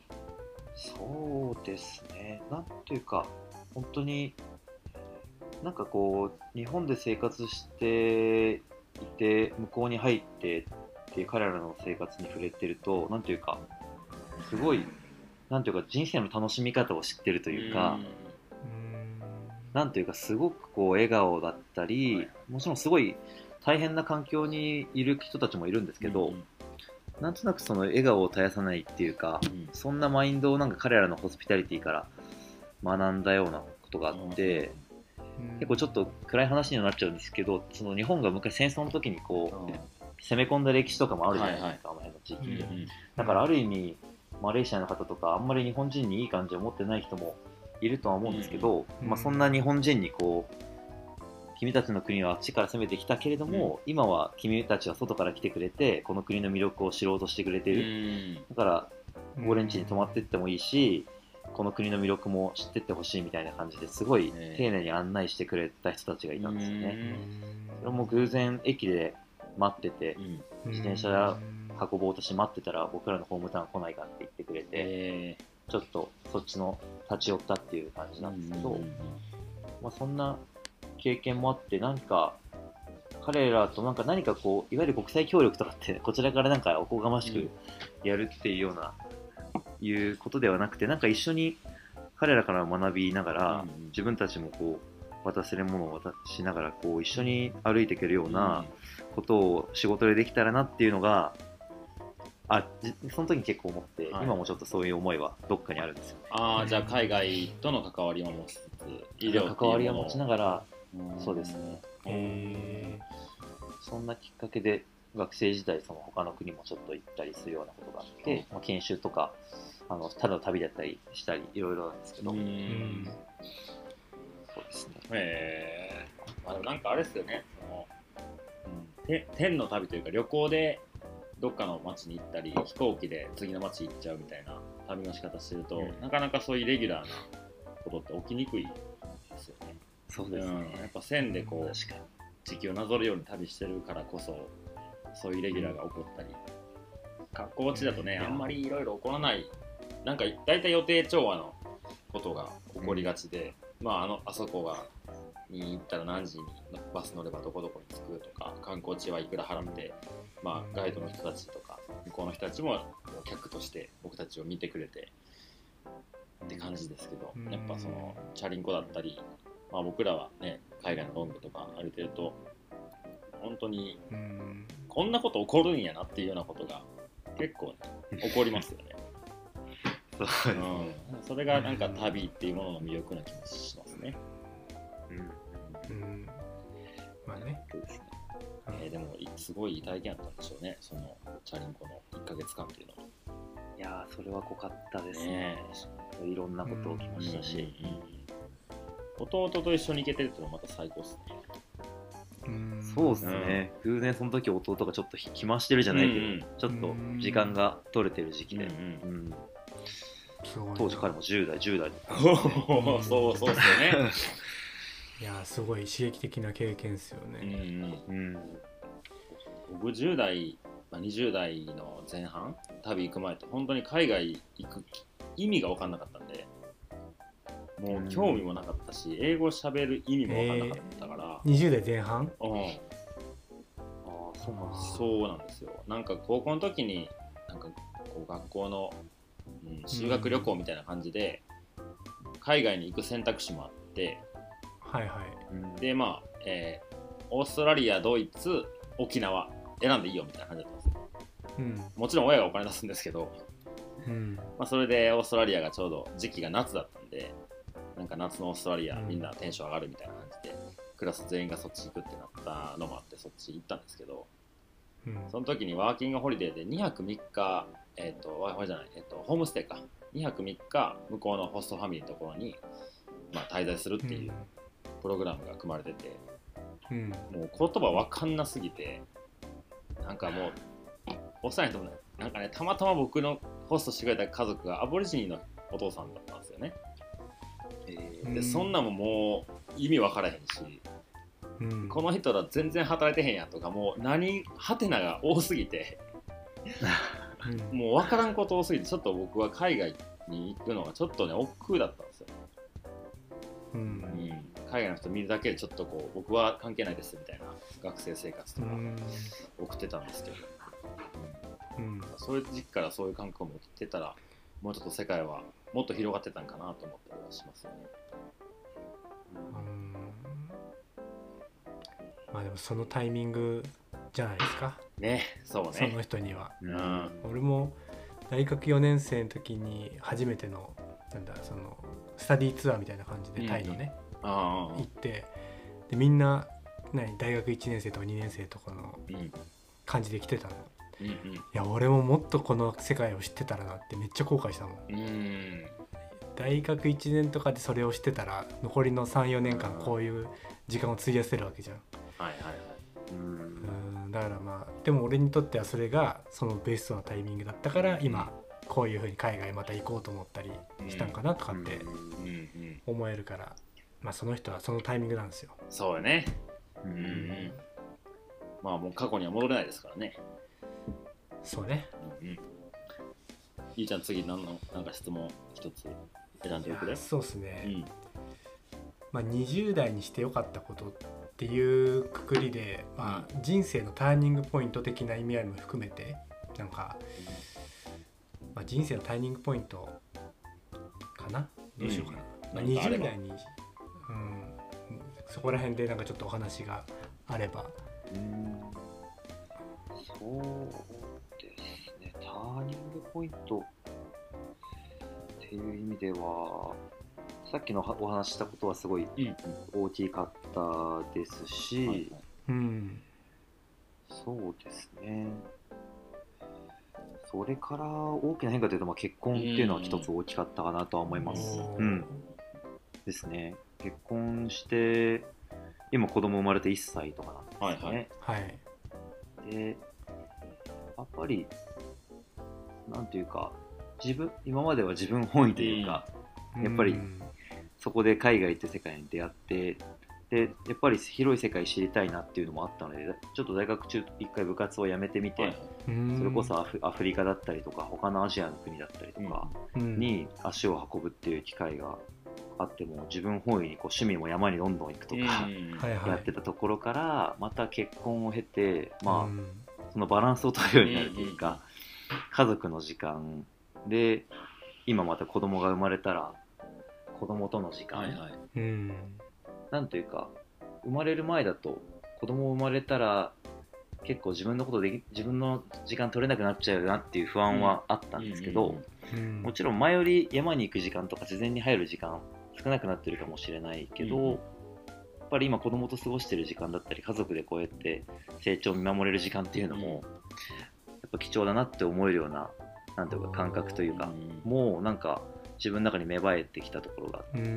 そうですね、なんていうか本当になんかこう日本で生活していて向こうに入ってっていう彼らの生活に触れてると、なんていうかすごいなんていうか人生の楽しみ方を知ってるというか、なんていうかすごくこう笑顔だったり、もちろんすごい大変な環境にいる人たちもいるんですけど、なんとなくその笑顔を絶やさないっていうか、そんなマインドをなんか彼らのホスピタリティから学んだようなことがあって、結構ちょっと暗い話にはなっちゃうんですけど、その日本が昔戦争の時にこう攻め込んだ歴史とかもあるじゃないですか、あの辺の地域で。だからある意味マレーシアの方とかあんまり日本人にいい感じを持ってない人もいるとは思うんですけど、まあ、そんな日本人にこう君たちの国はあっちから攻めてきたけれども、今は君たちは外から来てくれてこの国の魅力を知ろうとしてくれている、だから俺ん家に泊まってってもいいし、この国の魅力も知ってってほしいみたいな感じですごい丁寧に案内してくれた人たちがいたんですよね。それも偶然駅で待ってて自転車運ぼうとして待ってたら僕らのホームタウン来ないかって言ってくれて、ちょっとそっちの立ち寄ったっていう感じなんですけど、まあ、そんな経験もあって、なんか彼らとなんか何かこういわゆる国際協力とかってこちらからなんかおこがましくやるっていうような、うん、いうことではなくて、なんか一緒に彼らから学びながら、うん、自分たちもこう渡せるものを渡しながらこう一緒に歩いていけるようなことを仕事でできたらなっていうのが、あその時に結構思って、はい、今もちょっとそういう思いはどっかにあるんですよ。 ああ、じゃあ海外との関わりを持ちつつ医療関わりを持ちながら、そうですね。へそんなきっかけで学生時代その他の国もちょっと行ったりするようなことがあって、まあ、研修とかあのただの旅だったりしたりいろいろなんですけど、うんそうですね。 へー、まあ、でもなんかあれですよね、その、うん、天の旅というか旅行でどっかの町に行ったり飛行機で次の町行っちゃうみたいな旅の仕方してると、うん、なかなかそういうレギュラーなことって起きにくいですよね。 そうですね、 うん、やっぱ線でこう地球をなぞるように旅してるからこそそういうレギュラーが起こったり学校地だとね、あんまりいろいろ起こらない、なんか大体予定調和のことが起こりがちで、うん、まああのあそこがに行ったら何時にバス乗ればどこどこに着くとか、観光地はいくら払って、まあ、ガイドの人たちとか向こうの人たちも客として僕たちを見てくれてって感じですけど、やっぱそのチャリンコだったり、まあ、僕らはね海外のロングとか歩いてると本当にこんなこと起こるんやなっていうようなことが結構、ね、起こりますよね。 そうですね、 うん、それがなんか旅っていうものの魅力な気もしますね。 うん、うん、まあね。 そうですね。えー、でもすごいいい体験だったんでしょうね、そのチャリンコのいっかげつかんっていうのは。 いやーそれは濃かったですね。いろんなこと起きましたし、 うん、弟と一緒に行けてるっていうのはまた最高ですね。 うん、そうですね、うん、偶然その時弟がちょっと暇してるじゃないけど、うんうん、ちょっと時間が取れてる時期で、うんうんうん、当時彼もじゅう代じゅう代だったんで、ね、 そうそうですよね。 いやすごい刺激的な経験ですよね。 うんうん、僕じゅう代、まあ、にじゅう代の前半旅行く前って本当に海外行く意味が分かんなかったんで、もう興味もなかったし、英語喋る意味も分かんなかったから、 えー、にじゅう代前半？ うん、あそうなんです。そうなんですよ。なんか高校の時になんかこう学校の、うん、修学旅行みたいな感じで、うん、海外に行く選択肢もあって、 はいはい、 でまあ、えー、オーストラリア、ドイツ、沖縄選んでいいよみたいな感じだったんですよ。うん、もちろん親がお金出すんですけど、うんまあ、それでオーストラリアがちょうど時期が夏だったんで、なんか夏のオーストラリア、うん、みんなテンション上がるみたいな感じでクラス全員がそっち行くってなったのもあってそっち行ったんですけど、うん、その時にワーキングホリデーでにはくみっか、えーと、じゃない、えーと、ホームステイかにはくみっか向こうのホストファミリーのところに、まあ、滞在するっていうプログラムが組まれてて、うん、もう言葉わかんなすぎて、なんかもうおっさんやともなんかね、たまたま僕のホストしてくれた家族がアボリジニのお父さんだったんですよね。えー、でそんなももう意味わからへんし、うん、この人ら全然働いてへんやとか、もう何ハテナが多すぎてもうわからんこと多すぎて、ちょっと僕は海外に行くのがちょっとね億劫だったんですよ。うんうん、海外の人見るだけでちょっとこう僕は関係ないですみたいな学生生活とか送ってたんですけど、うんうん、そういう時期からそういう感覚を持ってたらもうちょっと世界はもっと広がってたんかなと思ったりはしますよね。 うんまあでもそのタイミングじゃないですかね。そうね、 その人には、 うん、 俺も大学よねん生の時に初めてのなんだそのスタディーツアーみたいな感じでタイのね、うん、行ってでみんな何大学いちねん生とかにねん生とかの感じで来てたの、うんうん、いや俺ももっとこの世界を知ってたらなってめっちゃ後悔したもん、うん、大学いちねんとかでそれを知ってたら残りの さん,よ 年間こういう時間を費やせるわけじゃん、 はいはいはい、 うんだからまあでも俺にとってはそれがそのベストなタイミングだったから今こういう風に海外また行こうと思ったりしたんかなとかって思えるから、まあその人はそのタイミングなんですよ。 そうよね、うんうん、まあもう過去には戻れないですからね。 そうね、 うんうん、ゆうちゃん次何のなんか質問一つ選んでおくれ。 そうですね、うんまあ、にじゅう代にしてよかったことっていうくくりで、まあ、人生のターニングポイント的な意味合いも含めてなんか、まあ、人生のターニングポイントかな、どうしようかな、うんまあ、にじゅう代に、うん、そこら辺でなんかちょっとお話があれば。 うんそうですね、ターニングポイントっていう意味ではさっきのお話したことはすごい大きかったですし、うん、そうですね、それから大きな変化というと、まあ結婚っていうのは一つ大きかったかなとは思います、うん、ですね。結婚して今子供生まれていっさいとかなんですね、はいはい、でやっぱりなんていうか自分今までは自分本位というか、うん、やっぱりそこで海外って世界に出会ってでやっぱり広い世界知りたいなっていうのもあったので、ちょっと大学中一回部活をやめてみて、はい、それこそアフ、アフリカだったりとか他のアジアの国だったりとかに足を運ぶっていう機会があっても、自分本位にこう趣味も山にどんどん行くとかやってたところから、また結婚を経て、まあ、そのバランスを取るようになるというか、家族の時間で今また子供が生まれたら子供との時間、はいはい、なんというか生まれる前だと子供生まれたら結構自分のことで自分の時間取れなくなっちゃうなっていう不安はあったんですけど、もちろん前より山に行く時間とか自然に入る時間少なくなってるかもしれないけど、うん、やっぱり今子供と過ごしてる時間だったり家族でこうやって成長を見守れる時間っていうのもやっぱ貴重だなって思えるような、なんていうか感覚というか、もうなんか自分の中に芽生えてきたところがあって、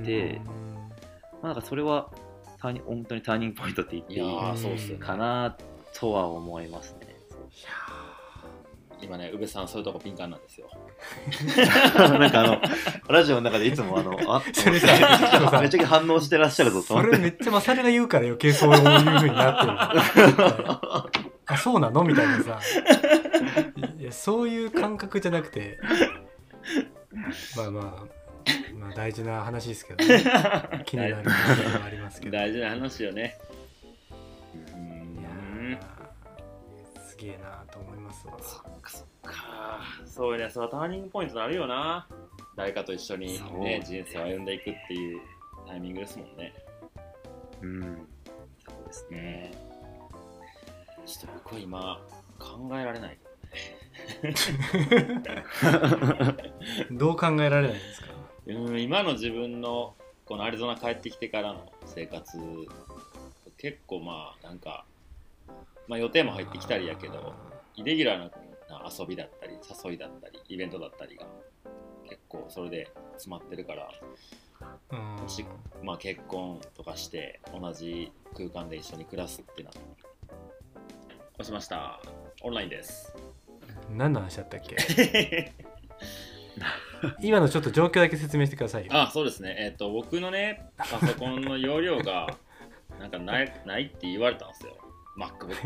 まあ、なんかそれはターニ本当にターニングポイントって言っていいかなとは思いますね。 今ね、宇部さんそういうとこ敏感なんですよ。 なんかあのラジオの中でいつもあのあそれさめっちゃ反応してらっしゃるぞと思って。 それめっちゃマサルが言うから余計そういう風になってる。あ、そうなのみたいなさ。いやそういう感覚じゃなくて、まあまあ。まあ大事な話ですけどね。気になることもありますけど。 大事な話よね。 うん、いやすげえなと思いますわ。 そっかそっか。そうね、そのターニングポイントになるよな。誰かと一緒にね人生を歩んでいくっていうタイミングですもんね。 うん、そうですね。 ちょっと僕は今考えられない。 どう考えられないんですか？ うん、今の自分のこのアリゾナ帰ってきてからの生活結構まあなんか、まあ、予定も入ってきたりやけどイレギュラーな遊びだったり誘いだったりイベントだったりが結構それで詰まってるから、もし、まあ、結婚とかして同じ空間で一緒に暮らすってなって押しました。オンラインです。 何の話だったっけ？今のちょっと状況だけ説明してくださいよ。 あ、そうですね。えっと僕のねパソコンの容量がなんかないないって言われたんですよ。MacBook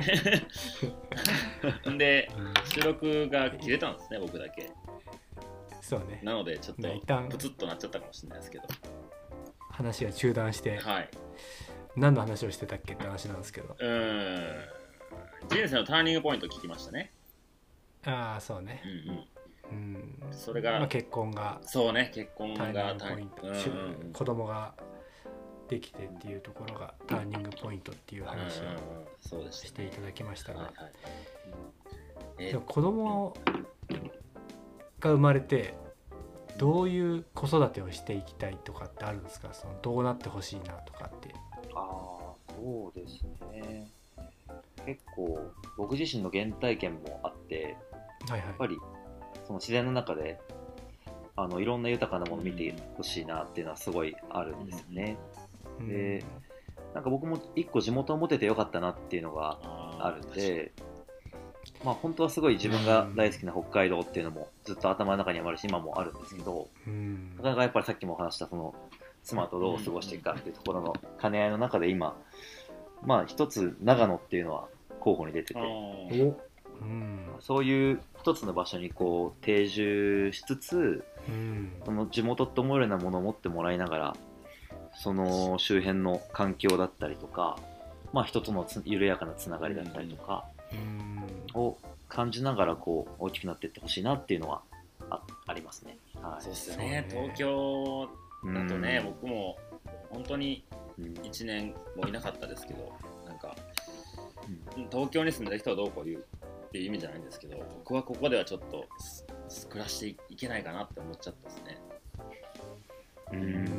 に。で収録が切れたんですね、僕だけ。 そうね。 なのでちょっとプツッとなっちゃったかもしれないですけど。 話が中断して、はい、何の話をしてたっけって話なんですけど。 うーん。人生のターニングポイント聞きましたね。 ああ、そうね。 うんうん。 うん、 それが、 まあ、結婚がそうね、結婚がターニングポイント、うんうん、子供ができてっていうところがターニングポイントっていう話をしていただきましたが、でも子供が生まれてどういう子育てをしていきたいとかってあるんですか？そのどうなってほしいなとかって。 ああ、そうですね。結構僕自身の原体験もあって、はいはい、やっぱりその自然の中であのいろんな豊かなものを見てほしいなっていうのはすごいあるんですよね。うん、でなんか僕も一個地元を持ててよかったなっていうのがあるんで、まあ本当はすごい自分が大好きな北海道っていうのもずっと頭の中にはあるし今もあるんですけど、うん、なかなかやっぱりさっきもお話したその妻とどう過ごしていくかっていうところの兼ね合いの中で今まあ一つ長野っていうのは候補に出てて、うん、そういう一つの場所にこう定住しつつ、うん、その地元って思えるようなものを持ってもらいながらその周辺の環境だったりとか、まあ、人とのつ緩やかなつながりだったりとかを感じながらこう大きくなっていってほしいなっていうのは あ, ありますね。はい、 そうですよね。東京だとね、うん、僕も本当にいちねんもいなかったですけど、なんか、うん、東京に住んでる人はどうこう言うっていう意味じゃないんですけど、僕はここではちょっと暮らしていけないかなって思っちゃったですね。うん、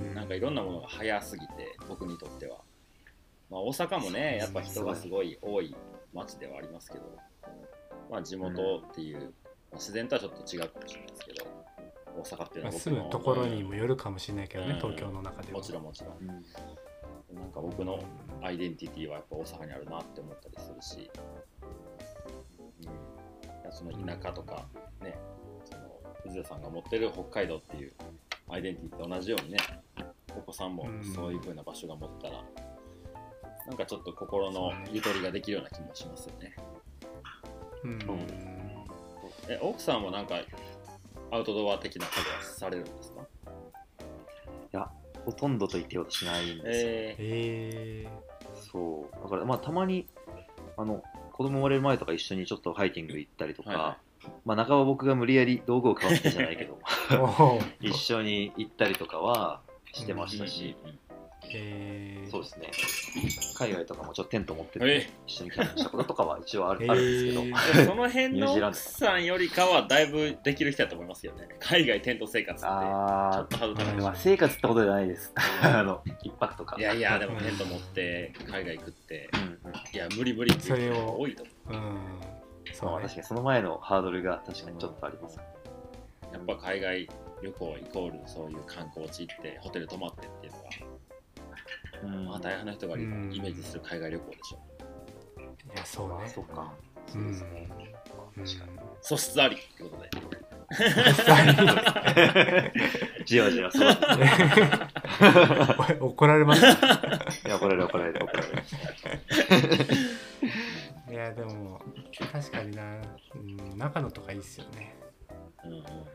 なんかいろんなものが早すぎて僕にとっては、まあ、大阪もねやっぱ人がすごい多い街ではありますけど、まあ、地元っていう、うんまあ、自然とはちょっと違うかもしれないですけど、大阪っていうのは僕の、まあ、 住むところにもよるかもしれないけどね、うん、東京の中ではもちろんもちろん、うん、なんか僕のアイデンティティはやっぱ大阪にあるなって思ったりするし、うん、その田舎とかね、その藤田さんが持ってる北海道っていうアイデンティティと同じようにね、お子さんもそういう風な場所が持ったらなんかちょっと心のゆとりができるような気もしますよね。 うん、 え奥さんもなんかアウトドア的なことはされるんですか？ いや、ほとんどと言ってようとしないんですよ。 えー、 そうだからまあたまにあの子供生まれる前とか一緒にちょっとハイキング行ったりとか、はい、まあ半ば僕が無理やり道具を買わせてじゃないけど一緒に行ったりとかはしてましたし、うんうんうん、 えー、 そうですね、海外とかもちょっとテント持ってって一緒にキャンプしたこととかは一応ある、えー、あるんですけど、えー、その辺の奥さんよりかはだいぶできる人だと思いますよね。海外テント生活ってちょっとハードル高い、 まあ、生活ってことじゃないですあの一泊とか。 いやいやでもテント持って海外行くって、うんうん、いや無理無理っていう人が多いと思う。うんそう、まあ、確かにその前のハードルが確かにちょっとあります、 うん、やっぱ海外旅行イコールそういう観光地行ってホテル泊まってっていうのは、うん、まあ大半の人がイメージする海外旅行でしょう。いやそうね、 そうか、そうですね、 うん、確かに素質ありってことでじわじわそう怒られます。いや怒られる怒られる怒られるいやでも確かにな、うん、長野とかいいっすよね。 うん、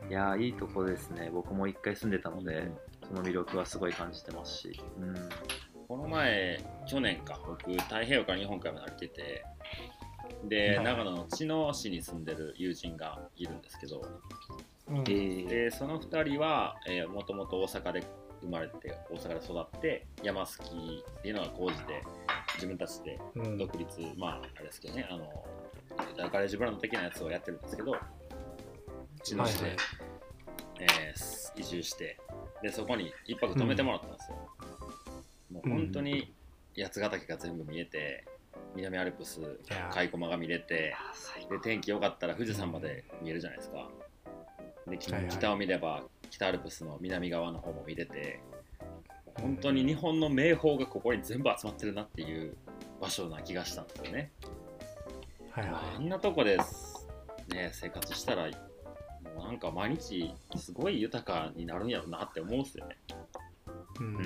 いやいいとこですね。僕も一回住んでたので、うん、その魅力はすごい感じてますし、うん、 この前去年か僕太平洋から日本海まで歩いてて、で、はい、長野の茅野市に住んでる友人がいるんですけど、うん、でそのふたりはもともと大阪で生まれて大阪で育って山好きっていうのが高じて自分たちで独立、うん、まああれですけどね、あのガレージブランド的なやつをやってるんですけど、茅野市で、はいはい、えー、移住してでそこに一泊泊めてもらったんですよ、うん、もう本当に八ヶ岳が全部見えて、南アルプス甲斐駒が見れて、で天気良かったら富士山まで見えるじゃないですか。で北を見れば北アルプスの南側の方も見れて、本当に日本の名峰がここに全部集まってるなっていう場所な気がしたんですよね。はいはい、あんなとこで、ね、生活したらもうなんか毎日すごい豊かになるんやろうなって思うんですよね。うん、うん、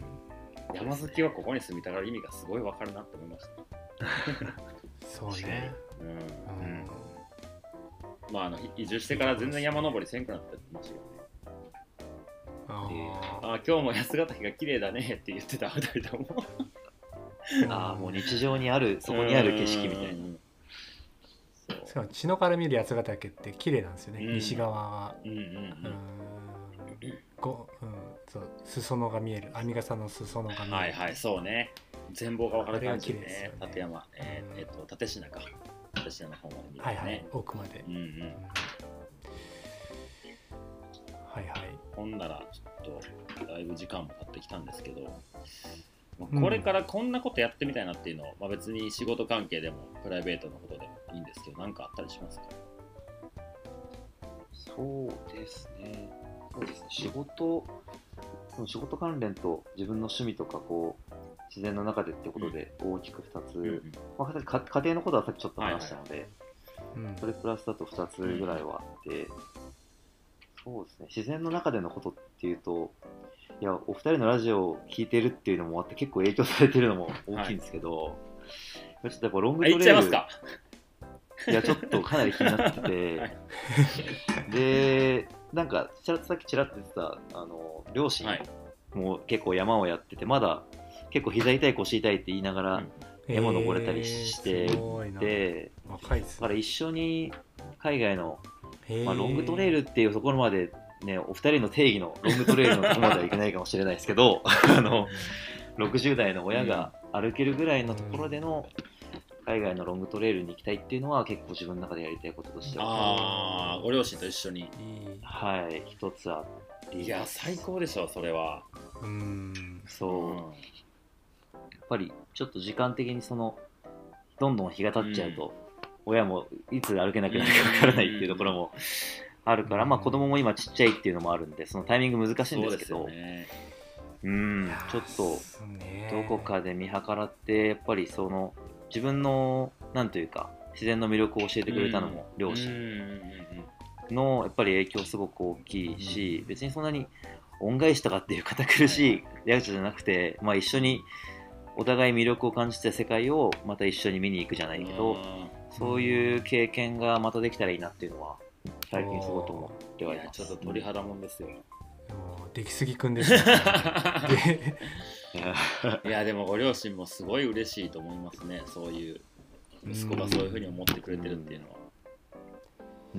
山好きはここに住みたがる意味がすごい分かるなって思いました。 そうね。うんうんうんまあ、あの移住してから全然山登りせんくなってましたよね。ああ今日も八ヶ岳が綺麗だねって言ってたふたりともああもう日常にあるそこにある景色みたいな。 しかも茅野から見る八ヶ岳って綺麗なんですよね、うん、西側は。うんうんうんうんこう、うん、そう裾野が見える、編み笠の裾野が見える。 はいはいそうね、全貌が分かる感じでね。立山、えー、えー、と立科か立科の方まで見えるね。はいはい、 奥まで。うんうん、うん、はいはい。 ほんならちょっとだいぶ時間も経ってきたんですけど、これからこんなことやってみたいなっていうのを、まあ、別に仕事関係でもプライベートのことでもいいんですけど、何かあったりしますか？ そうですね。そうですね。仕事、仕事関連と自分の趣味とかこう自然の中でってことで大きくふたつ、うんうんまあ、家庭のことはさっきちょっと話したので、はいはい、それプラスだとふたつぐらいはあって、うん、そうですね。自然の中でのことっていうと、いやお二人のラジオを聞いてるっていうのもあって結構影響されてるのも大きいんですけど、はい、ちょっとやっぱロングトレイル、 いっちゃいますか？ いやちょっとかなり気になってて、はい、でなんかちらっとさっきちらっと言ってたあの両親も結構山をやってて、まだ結構膝痛い腰痛いって言いながら山登れたりしてて、だから一緒に海外の、まあ、ロングトレイルっていうところまでね、お二人の定義のロングトレイルのところまではいけないかもしれないですけどあのろくじゅう代の親が歩けるぐらいのところでの海外のロングトレイルに行きたいっていうのは結構自分の中でやりたいこととしては、 ああご両親と一緒に、 はい一つあって、 いや最高でしょそれは。 うーんそう、うん、やっぱりちょっと時間的にそのどんどん日が経っちゃうと、うん、親もいつ歩けなくなるか分からないっていうところもあるから、まあ子供も今ちっちゃいっていうのもあるんでそのタイミング難しいんですけど、う、ね、うんちょっとどこかで見計らってやっぱりその自分のなんというか自然の魅力を教えてくれたのも両親のやっぱり影響すごく大きいし、別にそんなに恩返しとかっていう堅苦しいやつじゃなくて、まあ、一緒にお互い魅力を感じた世界をまた一緒に見に行くじゃないけど、そういう経験がまたできたらいいなっていうのは最近すごいと思ってはいます。 ちょっと鳥肌もんですよ。 出来すぎくんですね。 いやでもご両親もすごい嬉しいと思いますね。そういう息子がそういうふうに思ってくれてるっていうのは。 うん。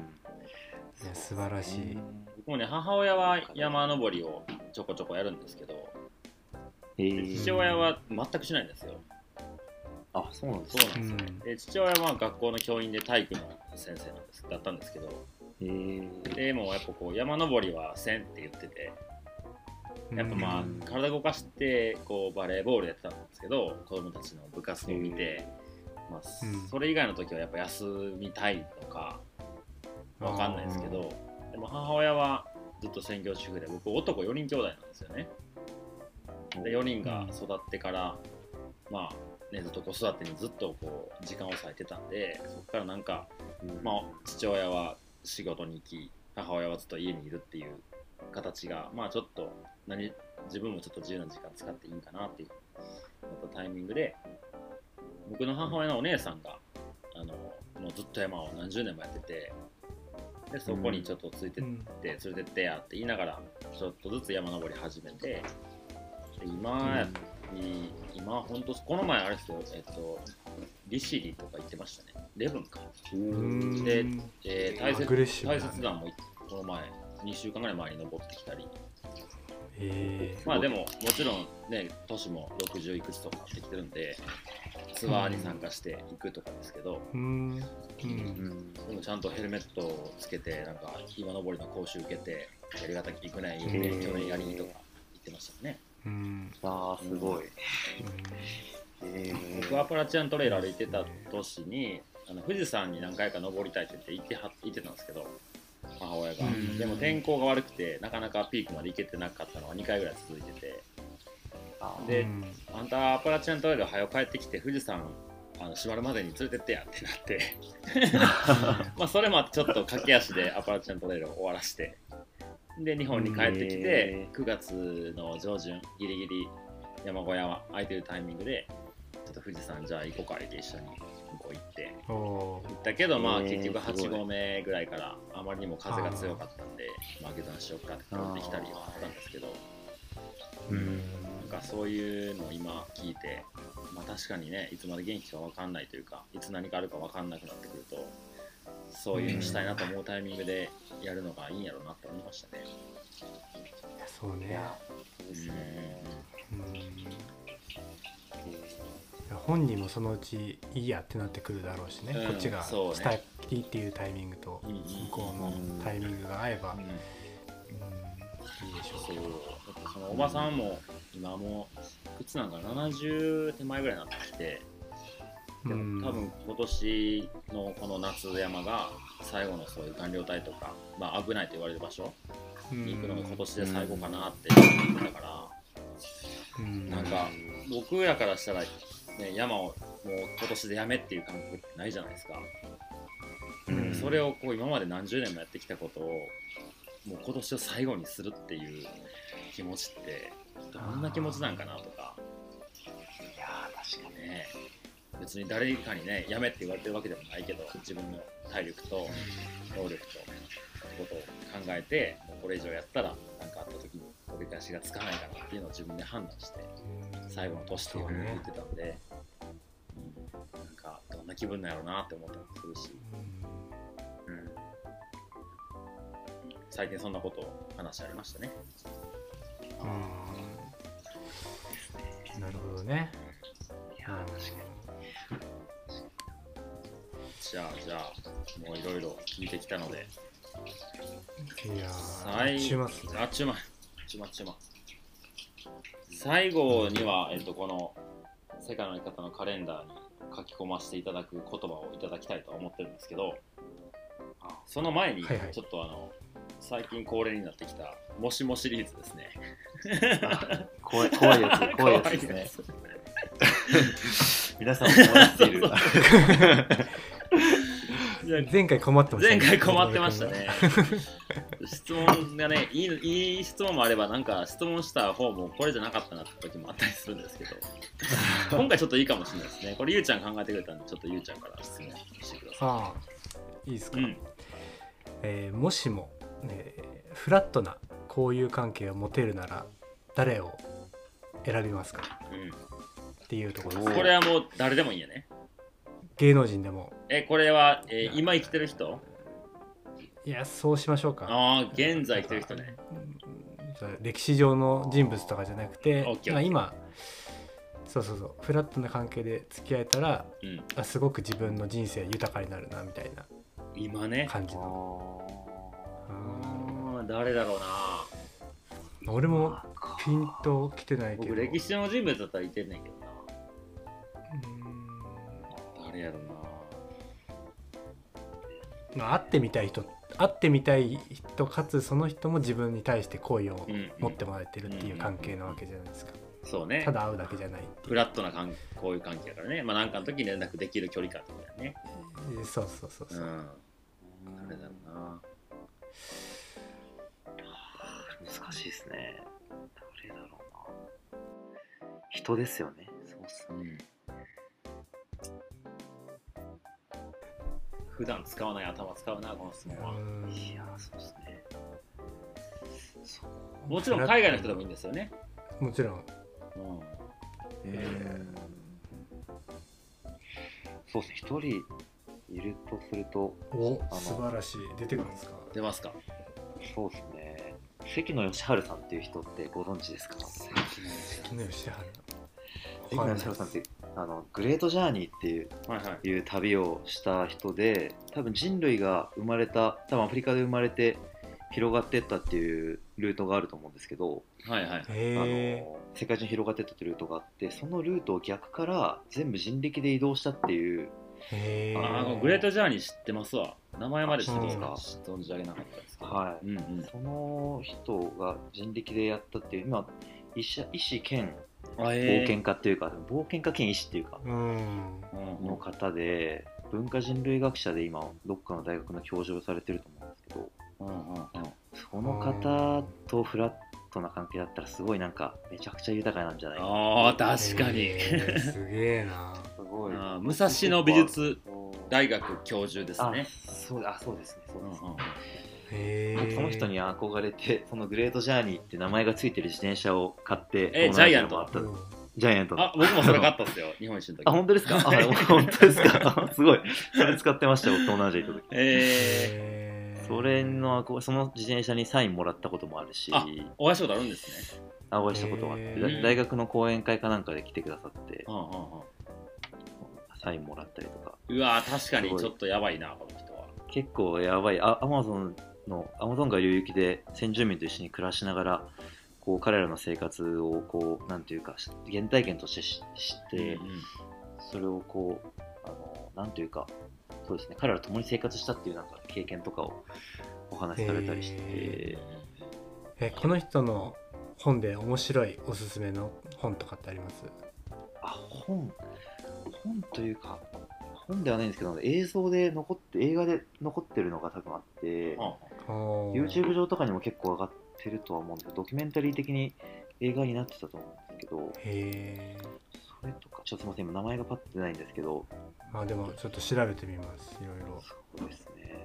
いや素晴らしい。 僕もね、母親は山登りをちょこちょこやるんですけど、 えー、 父親は全くしないんですよ。 あ、そうなんですね。そうなんですよ。で父親は学校の教員で体育の先生なんですだったんですけど、 えー、 でもやっぱこう山登りはせんって言ってて、やっぱまあ体動かしてこうバレーボールやってたんですけど、子供たちの部活を見て、まあ、それ以外の時はやっぱ休みたいとかわかんないですけど、でも母親はずっと専業主婦で、僕男よにん兄弟なんですよね。でよにんが育ってからまあね、ずっと子育てにずっとこう時間を割いてたんで、そこからなんか、まあ、父親は仕事に行き、母親はずっと家にいるっていう形が、まあちょっと何自分もちょっと自由な時間使っていいんかなっていうタイミングで、僕の母親のお姉さんがあのもうずっと山を何十年もやってて、でそこにちょっとついてって、うん、連れてってやって言いながらちょっとずつ山登り始めて、で今や、うん、今本当この前あれですよ、えっと利尻とか行ってましたね。レブンか。で、えー、大雪大雪山もこの前にしゅうかんぐらい前に登ってきたり。 えー、 まあでももちろんね、年もろくじゅういくつとかってきてるんで、ツアーに参加していくとかですけど、 うんうん、 でもちゃんとヘルメットをつけてなんか岩登りの講習受けてやり方行くね、去年やりにとか言ってましたね。 うん、 あーすごい。 えー、僕アパラチアントレイル歩いてた年にあの富士山に何回か登りたいって言って行っては行ってたんですけど、母親が、うん、でも天候が悪くてなかなかピークまで行けてなかったのがにかいぐらい続いてて、で、うん、あんたアパラチアントレイル早く帰ってきて富士山あの閉まるまでに連れてってやってなってまあそれもちょっと駆け足でアパラチアントレイルを終わらして、で日本に帰ってきてくがつの上旬ギリギリ山小屋は空いてるタイミングでちょっと富士山じゃあ行こうかって一緒にこう行って行ったけど、まあ結局はちごうめぐらいからあまりにも風が強かったんで、まあ下山しようかって倒れてきたりはあったんですけど、うん、なんかそういうのを今聞いて、まあ確かにね、いつまで元気か分かんないというか、いつ何かあるか分かんなくなってくると、そういうのしたいなと思うタイミングでやるのがいいんやろうなって思いましたね。 いやそうね。 そうですね。 本人もそのうちいいやってなってくるだろうしね、うん、こっちがしたいっていうタイミングと向こうのタイミングが合えば、うんうん、いいでしょう。 そう、だってそのおばさんも今もういくつなんかななじゅう手前ぐらいになってきて、でも多分今年のこの夏山が最後のそういう岩稜帯とか、まあ、危ないと言われる場所に行くのが今年で最後かなって言ってたから、うん、なんか僕らからしたら、ね、山をもう今年でやめっていう感覚ってないじゃないですか、うん、それをこう今まで何十年もやってきたことをもう今年を最後にするっていう気持ちってどんな気持ちなんかなとか。 いやー確かにね、 別に誰かにねやめって言われてるわけでもないけど、自分の体力と能力とことを考えて、もうこれ以上やったら何かあった時に取り返しがつかないかなっていうのを自分で判断して最後の年っていうふうに言ってたんで、うん、なんかどんな気分なんやろうなって思ったりするし、うん、最近そんなことを話ありましたね。 うん、なるほどね。 いや確かに。 じゃあじゃあもういろいろ聞いてきたので、 いやーちゅまつあちゅまちゅまちゅま最後には、えっと、この世界の生き方のカレンダーに書き込ませていただく言葉をいただきたいと思ってるんですけど、その前にちょっとあの、はいはい、最近恒例になってきたもしもシリーズですね。 怖い怖いやつ怖いやつですね。皆さんも怖がっている。 前回困ってましたね。前回困ってましたね。質問がねいい、いい質問もあれば、なんか質問した方もこれじゃなかったなって時もあったりするんですけど、今回ちょっといいかもしれないですね。これゆうちゃん考えてくれたんで、ちょっとゆうちゃんから質問してください。 ああ、いいですか。 うん、 えー、もしも、えー、フラットな交友関係を持てるなら誰を選びますか、うん、っていうところです。 これはもう誰でもいいよね。 芸能人でも。 え、これは、えー、今生きてる人？ いや、そうしましょうか。 ああ、現在生きてる人ね。 歴史上の人物とかじゃなくて、まあ、今そうそうそうフラットな関係で付き合えたら、うん、あすごく自分の人生豊かになるなみたいな今ね感じの。 あ誰だろうな。俺もピンと来てないけど。 僕歴史の人物だったらいてんねんけどな。うーん誰やろうな。まあ、会ってみたい人会ってみたい人かつその人も自分に対して好意を持ってもらえてるっていう関係なわけじゃないですか。 そうね。 ただ会うだけじゃない。 フラットな関こういう関係だからね。まあなんかの時に連絡できる距離感とかだよね。 えー、そうそうそうそう。うん、 誰だろうな。 難しいですね。誰だろうな。人ですよね。そうっすね。 普段使わない頭使うなこの質問は。 いやそうですね。 もちろん海外の人でもいいんですよね。 もちろん。うん、 えー、そうですね。一人いるとすると、 お素晴らしい。出てくるんですか。 出ますか。 そうですね。関野吉晴さんっていう人ってご存知ですか。 関野吉晴。 関野吉晴さんってあのグレートジャーニーっていう、はいはい、いう旅をした人で、多分人類が生まれた多分アフリカで生まれて広がっていったっていうルートがあると思うんですけど、 はいはい、あの世界中に広がっていったっていうルートがあって、そのルートを逆から全部人力で移動したっていう。 へあのグレートジャーニー知ってますわ。名前まで知ってますか。存じ上げなかったですけど、 はい、うんうん、その人が人力でやったっていう、今医者医師兼冒険家っていうか、冒険家兼医師っていうかの方で、文化人類学者で今どっかの大学の教授をされてると思うんですけど、うんうんうん、その方とフラットな関係だったらすごいなんかめちゃくちゃ豊かなんじゃないかな。 あ確かにすげえな。 すごい。 あ武蔵野美術大学教授ですね。 あそうあそうですね。そうですね。うんうん、 へその人に憧れて、そのグレートジャーニーって名前がついてる自転車を買って、 えジャイアントジャイアントあ僕もそれ買ったんですよ日本一の時。 あ本当ですか。あ本当ですか。すごいそれ使ってましたよ東南アジア行った時。 えー、それのその自転車にサインもらったこともあるし。 あお会いしたことあるんですね。 あお会いしたことがあって、大学の講演会かなんかで来てくださって、うんうんうん、サインもらったりとか。 うわ確かにちょっとやばいなこの人は。 結構やばい。あアマゾンのアマゾン川流域で先住民と一緒に暮らしながら、こう彼らの生活をこうなんていうか原体験として知って、うんうん、それをこうあのなんていうかそうですね、彼らと共に生活したっていうなんか経験とかをお話しされたりして、 えー、えこの人の本で面白いおすすめの本とかってあります？ あ本本というか本ではないんですけど、映像で残って映画で残ってるのが多分あって、YouTube 上とかにも結構上がってるとは思うんですけど、ドキュメンタリー的に映画になってたと思うんですけど、 へそれとかちょっとすみません今名前がパッと出ないんですけど、 まあでもちょっと調べてみます。いろいろ。 そうですね。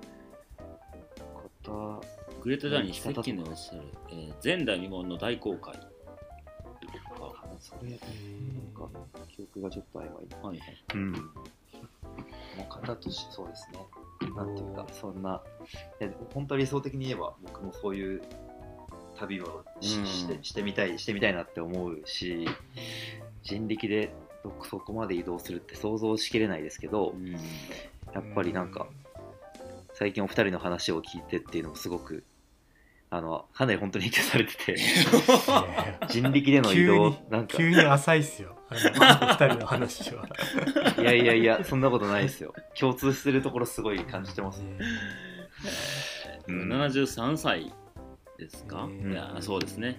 グレートジャーニー関のおっしゃる、えー、前代未聞の大公開。 それなんか記憶がちょっと曖昧。 はいはい。 うん。この方としそうですね。なんていうかそんな、いや本当に理想的に言えば僕もそういう旅を し,、うん、してしてみたいしてみたいなって思うし、人力でそこまで移動するって想像しきれないですけど、うん、やっぱりなんか最近お二人の話を聞いてっていうのもすごくあのかなり本当に影響されてて人力での移動なんか急に浅いっすよあのお二人の話は。 いやいやいやそんなことないですよ。共通してるところすごい感じてます、ね。 うん、ななじゅうさんさいですか。いやそうですね。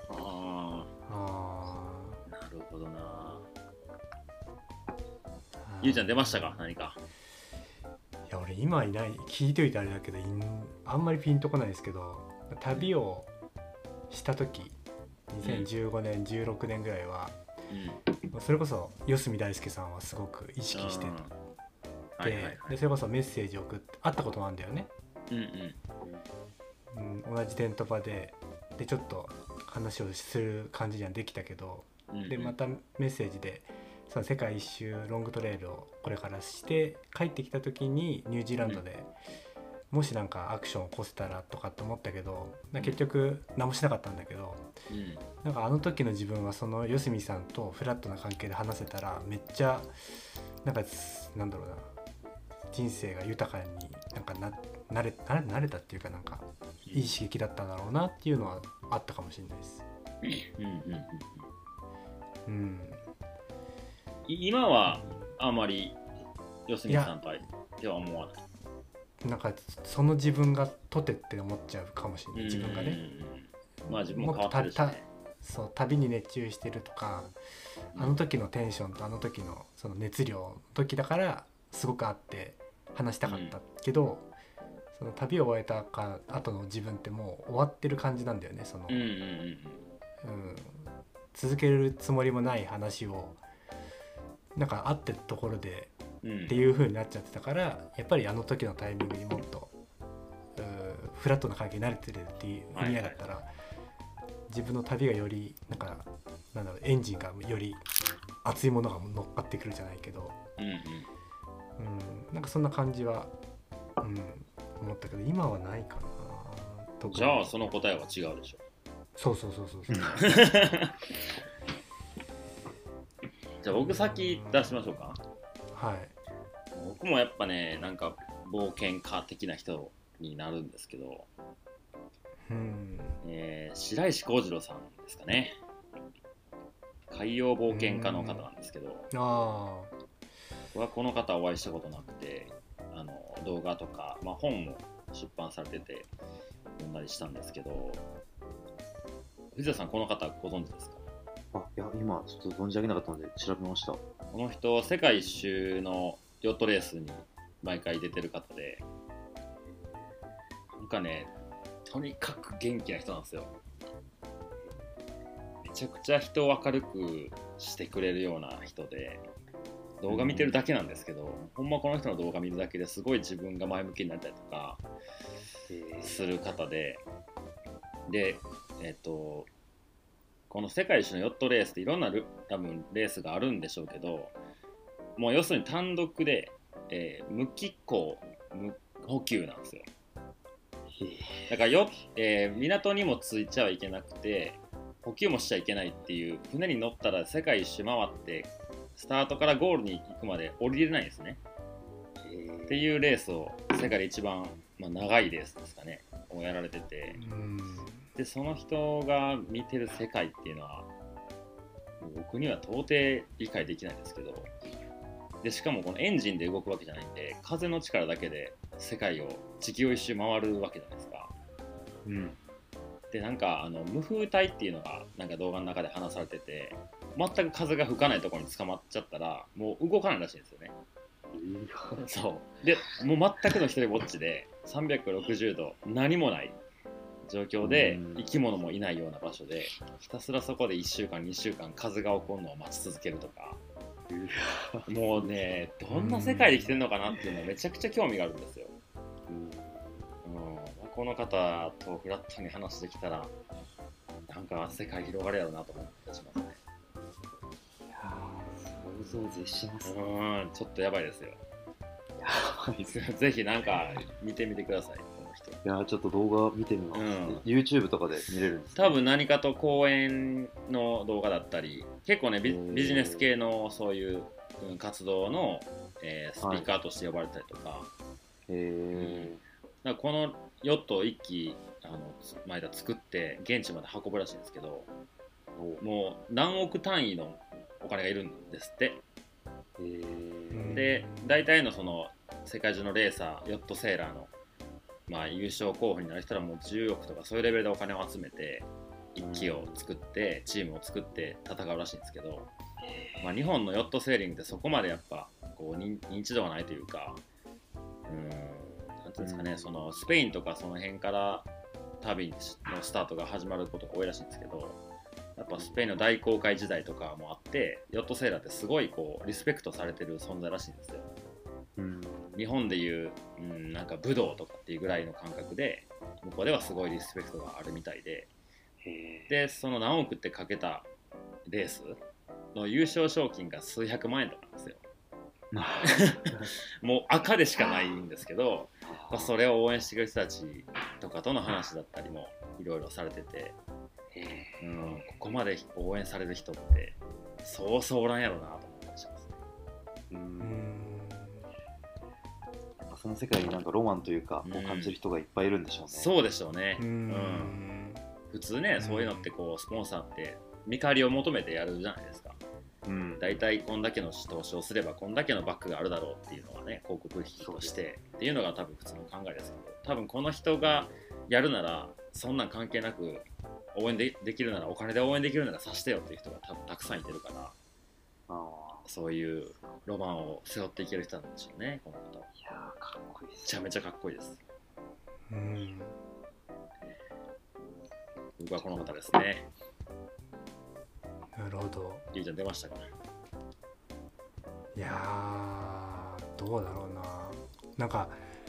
ああなるほどな。 ゆうちゃん出ましたか何か。 いや俺今いない聞いといてあれだけどいんあんまりピンとこないですけど、旅をした時にせんじゅうごねん、うん、じゅうろくねんぐらいは、うん、それこそ四隅大輔さんはすごく意識してて、はいはいはい、でそれこそメッセージを送って会ったこともあるんだよね、うんうんうん、同じテント場ででちょっと話をする感じにはできたけど、うんうん、でまたメッセージでその世界一周ロングトレイルをこれからして帰ってきた時にニュージーランドで、うん、もしなんかアクションを起こせたらとかって思ったけど、結局何もしなかったんだけど、うん、なんかあの時の自分はその四隅さんとフラットな関係で話せたらめっちゃなんかなんだろうな人生が豊かになんかな慣れ慣れ慣れたっていうかなんかいい刺激だったんだろうなっていうのはあったかもしれないです。うんうんうんうん、今はあまり四隅さんとでは思わない。 なんかその自分がとてって思っちゃうかもしれない。自分がね。 まあ自分も変わってるしね。 そう旅に熱中してるとか、あの時のテンションとあの時のその熱量の時だからすごくあって話したかったけど、うん、その旅を終えたか後の自分ってもう終わってる感じなんだよね。その、うんうんうんうん、続けるつもりもない話をなんか会ってるところで、うん、っていう風になっちゃってたから、やっぱりあの時のタイミングにもっとフラットな関係に慣れてるっていう意味合いだったら、はいはい、自分の旅がよりなんかなんだろうエンジンがより熱いものが乗っかってくるじゃないけど、うんうんうん、なんかそんな感じは、うん、思ったけど今はないかなとか。 じゃあその答えは違うでしょ。 そうそうそうそうそうじゃあ僕先出しましょうか。 はい。 僕もやっぱねなんか冒険家的な人になるんですけど、うんえー、白石浩二郎さんですかね。海洋冒険家の方なんですけど、あ僕はこの方お会いしたことなくて、あの動画とか、まあ、本も出版されてて読んだりしたんですけど、藤田さんこの方ご存知ですか？ あいや今ちょっと存じ上げなかったので調べました。 この人世界一周のヨットレースに毎回出てる方で、なんかねとにかく元気な人なんですよ。めちゃくちゃ人を明るくしてくれるような人で、動画見てるだけなんですけど、うん、ほんまこの人の動画見るだけですごい自分が前向きになったりとかする方で、でえっとこの世界一のヨットレースっていろんなル多分レースがあるんでしょうけど、もう要するに単独で、えー、無機構無補給なんですよ。だからよ、えー、港にも着いちゃいけなくて補給もしちゃいけないっていう、船に乗ったら世界一周回ってスタートからゴールに行くまで降りれないんですねっていうレースを世界で一番、まあ、長いレースですかねをやられてて、でその人が見てる世界っていうのは僕には到底理解できないんですけど、でしかもこのエンジンで動くわけじゃないんで、風の力だけで世界を地球を一周回るわけじゃないですか。うん、でなんかあの無風体っていうのがなんか動画の中で話されてて、全く風が吹かないところに捕まっちゃったらもう動かないらしいんですよね。そうでもう全くの一人ぼっちでさんびゃくろくじゅうど何もない状況で生き物もいないような場所でひたすらそこでいっしゅうかんにしゅうかん風が起こるのを待ち続けるとか、もうねどんな世界で生きてるのかなっていうのはめちゃくちゃ興味があるんですよ。うん、この方とフラットに話できたらなんか世界広がるやろうなと思ってしますね。 いや想像絶しますね。 うんちょっとやばいですよ。 やばいですね。 ぜひなんか見てみてください。 いやちょっと動画見てみます、うん、YouTube とかで見れるんですか？ 多分何かと講演の動画だったり結構ね ビ, ビジネス系のそういう活動の、えー、スピーカーとして呼ばれたりとか、はい、へー、だからこのヨットを一機あの前田作って現地まで運ぶらしいんですけど、もう何億単位のお金がいるんですって。へー、で大体のその世界中のレーサーヨットセーラーのまあ、優勝候補になる人はもうじゅうおくとかそういうレベルでお金を集めて一機を作ってチームを作って戦うらしいんですけど、まあ、日本のヨットセーリングってそこまでやっぱこう認認知度がないというか、うーん、なんていうんですかね、うん、そのスペインとかその辺から旅のスタートが始まることが多いらしいんですけど、やっぱスペインの大航海時代とかもあってヨットセーラーってすごいこうリスペクトされてる存在らしいんですよ、うん、日本でいう、うん、なんか武道とかっていうぐらいの感覚で向こうではすごいリスペクトがあるみたいで、でその何億ってかけたレースの優勝賞金が数百万円とかなんですよもう赤でしかないんですけど、まあ、それを応援してくれる人たちとかとの話だったりもいろいろされてて、うん、ここまで応援される人ってそうそうおらんやろなと思ったりしますね。うん、 その世界になんかロマンというか、うん、を感じる人がいっぱいいるんでしょうね。 そうでしょうね、うんうん、普通ねそういうのってこうスポンサーって見返りを求めてやるじゃないですか。うん、だいたいこんだけの投資をすればこんだけのバックがあるだろうっていうのがね広告費としてっていうのが多分普通の考えですけど、多分この人がやるならそんなん関係なく応援 で, できるならお金で応援できるならさしてよっていう人が多分たくさんいてるから、あそういうロマンを背負っていける人なんでしょうねこの方。いやーかっこいいです。 めちゃめちゃかっこいいです。うん、僕はこの方ですね。 なるほど。 りゅうちゃん出ましたか？ いやーどうだろうな。なんか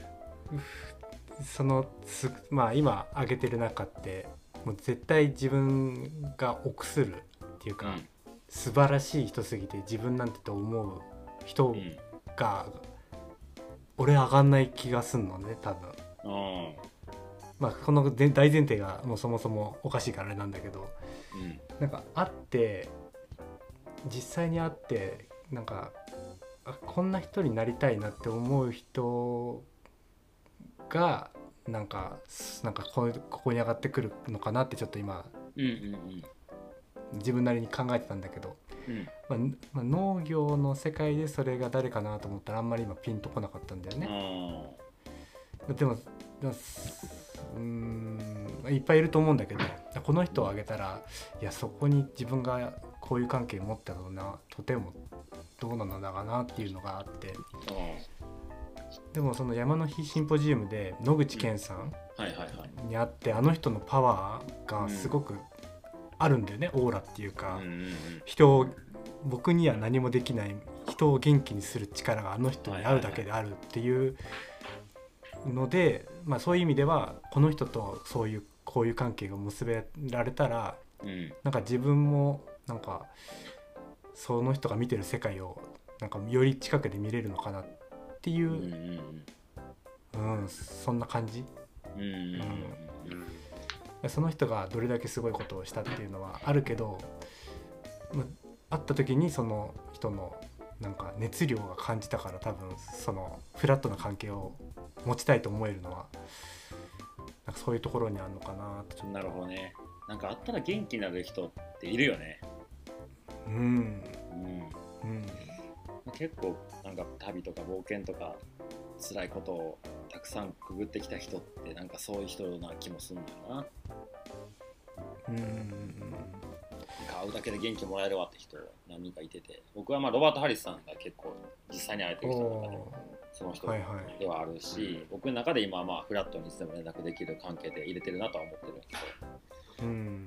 そのすまあ今挙げてる中ってもう絶対自分が臆するっていうか、うん、素晴らしい人すぎて自分なんてと思う人が、うん、俺上がんない気がすんのね多分。うん、まあこの大前提がもうそもそもおかしいからあれなんだけど、うん、なんか会って実際に会ってなんかこんな人になりたいなって思う人がなんかなんかここに上がってくるのかなってちょっと今、うんうんうん、自分なりに考えてたんだけど、うんまあまあ、農業の世界でそれが誰かなと思ったらあんまり今ピンとこなかったんだよね。でも、でもうーんいっぱいいると思うんだけど、この人を挙げたらいやそこに自分がこういう関係を持ったのなとてもどうなのだかなっていうのがあって、でもその山の日シンポジウムで野口健さんに会ってあの人のパワーがすごくあるんだよね、オーラっていうか、人を僕には何もできない人を元気にする力があの人に会うだけであるっていうので、まあ、そういう意味ではこの人とそういうこういう関係が結べられたら、うん、なんか自分もなんかその人が見てる世界をなんかより近くで見れるのかなっていう、うんうん、そんな感じ、うんうん、その人がどれだけすごいことをしたっていうのはあるけど、まあ、会った時にその人のなんか熱量が感じたから多分そのフラットな関係を持ちたいと思えるのはなんかそういうところにあるのかなと。 なるほどね。なんかあったら元気になる人っているよね。うん、うんうん、結構なんか旅とか冒険とか辛いことをたくさんくぐってきた人ってなんかそういう人な気もするんだよな。うん、なんか会うだけで元気もらえるわって人何人かいてて、僕はまあロバート・ハリスさんが結構実際に会えてる人の中でもその人ではあるし、はいはい、僕の中で今はまあフラットにいつでも連絡できる関係で入れてるなとは思ってるんだけど、うん、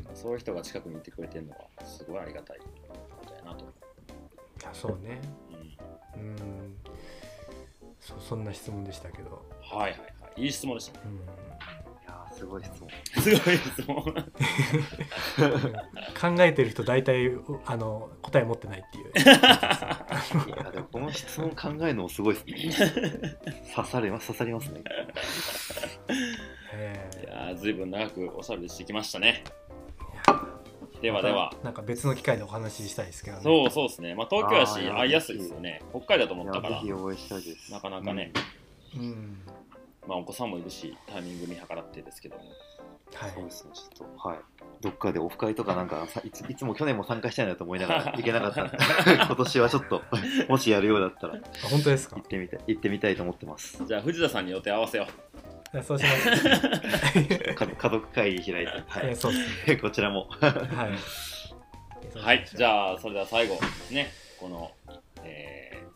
そういう人が近くにいてくれてるのはすごいありがたいことやなと思う。 いやそうね、うん、うん そ, そんな質問でしたけど、 はいはいはいいい質問でしたね、うん、いやすごい質問すごい質問考えてる人大体あの答え持ってないっていういやでもこの質問考えるのもすごいですね刺さります刺さりますねいやずいぶん長くおしゃべりしてきましたね。ではでは、 ま、なんか別の機会でお話ししたいですけどね。 そうそうですね。まあ東京やし会いやすいですよね。北海道だと思ったからぜひお会いしたいです。 なかなかね、うん、まあお子さんもいるしタイミング見計らってですけども、 はい、そうですね。ちょっとはいどっかでオフ会とかなんかい つ, いつも去年も参加したいなと思いながら行けなかったんで今年はちょっともしやるようだったら本当ですか？ 行ってみたい行ってみたいと思ってます。 じゃあ藤田さんに予定合わせよう。 そうします家族会議開いて、はい、そうですね、こちらもはいはい、じゃあそれでは最後ですね、この、えー、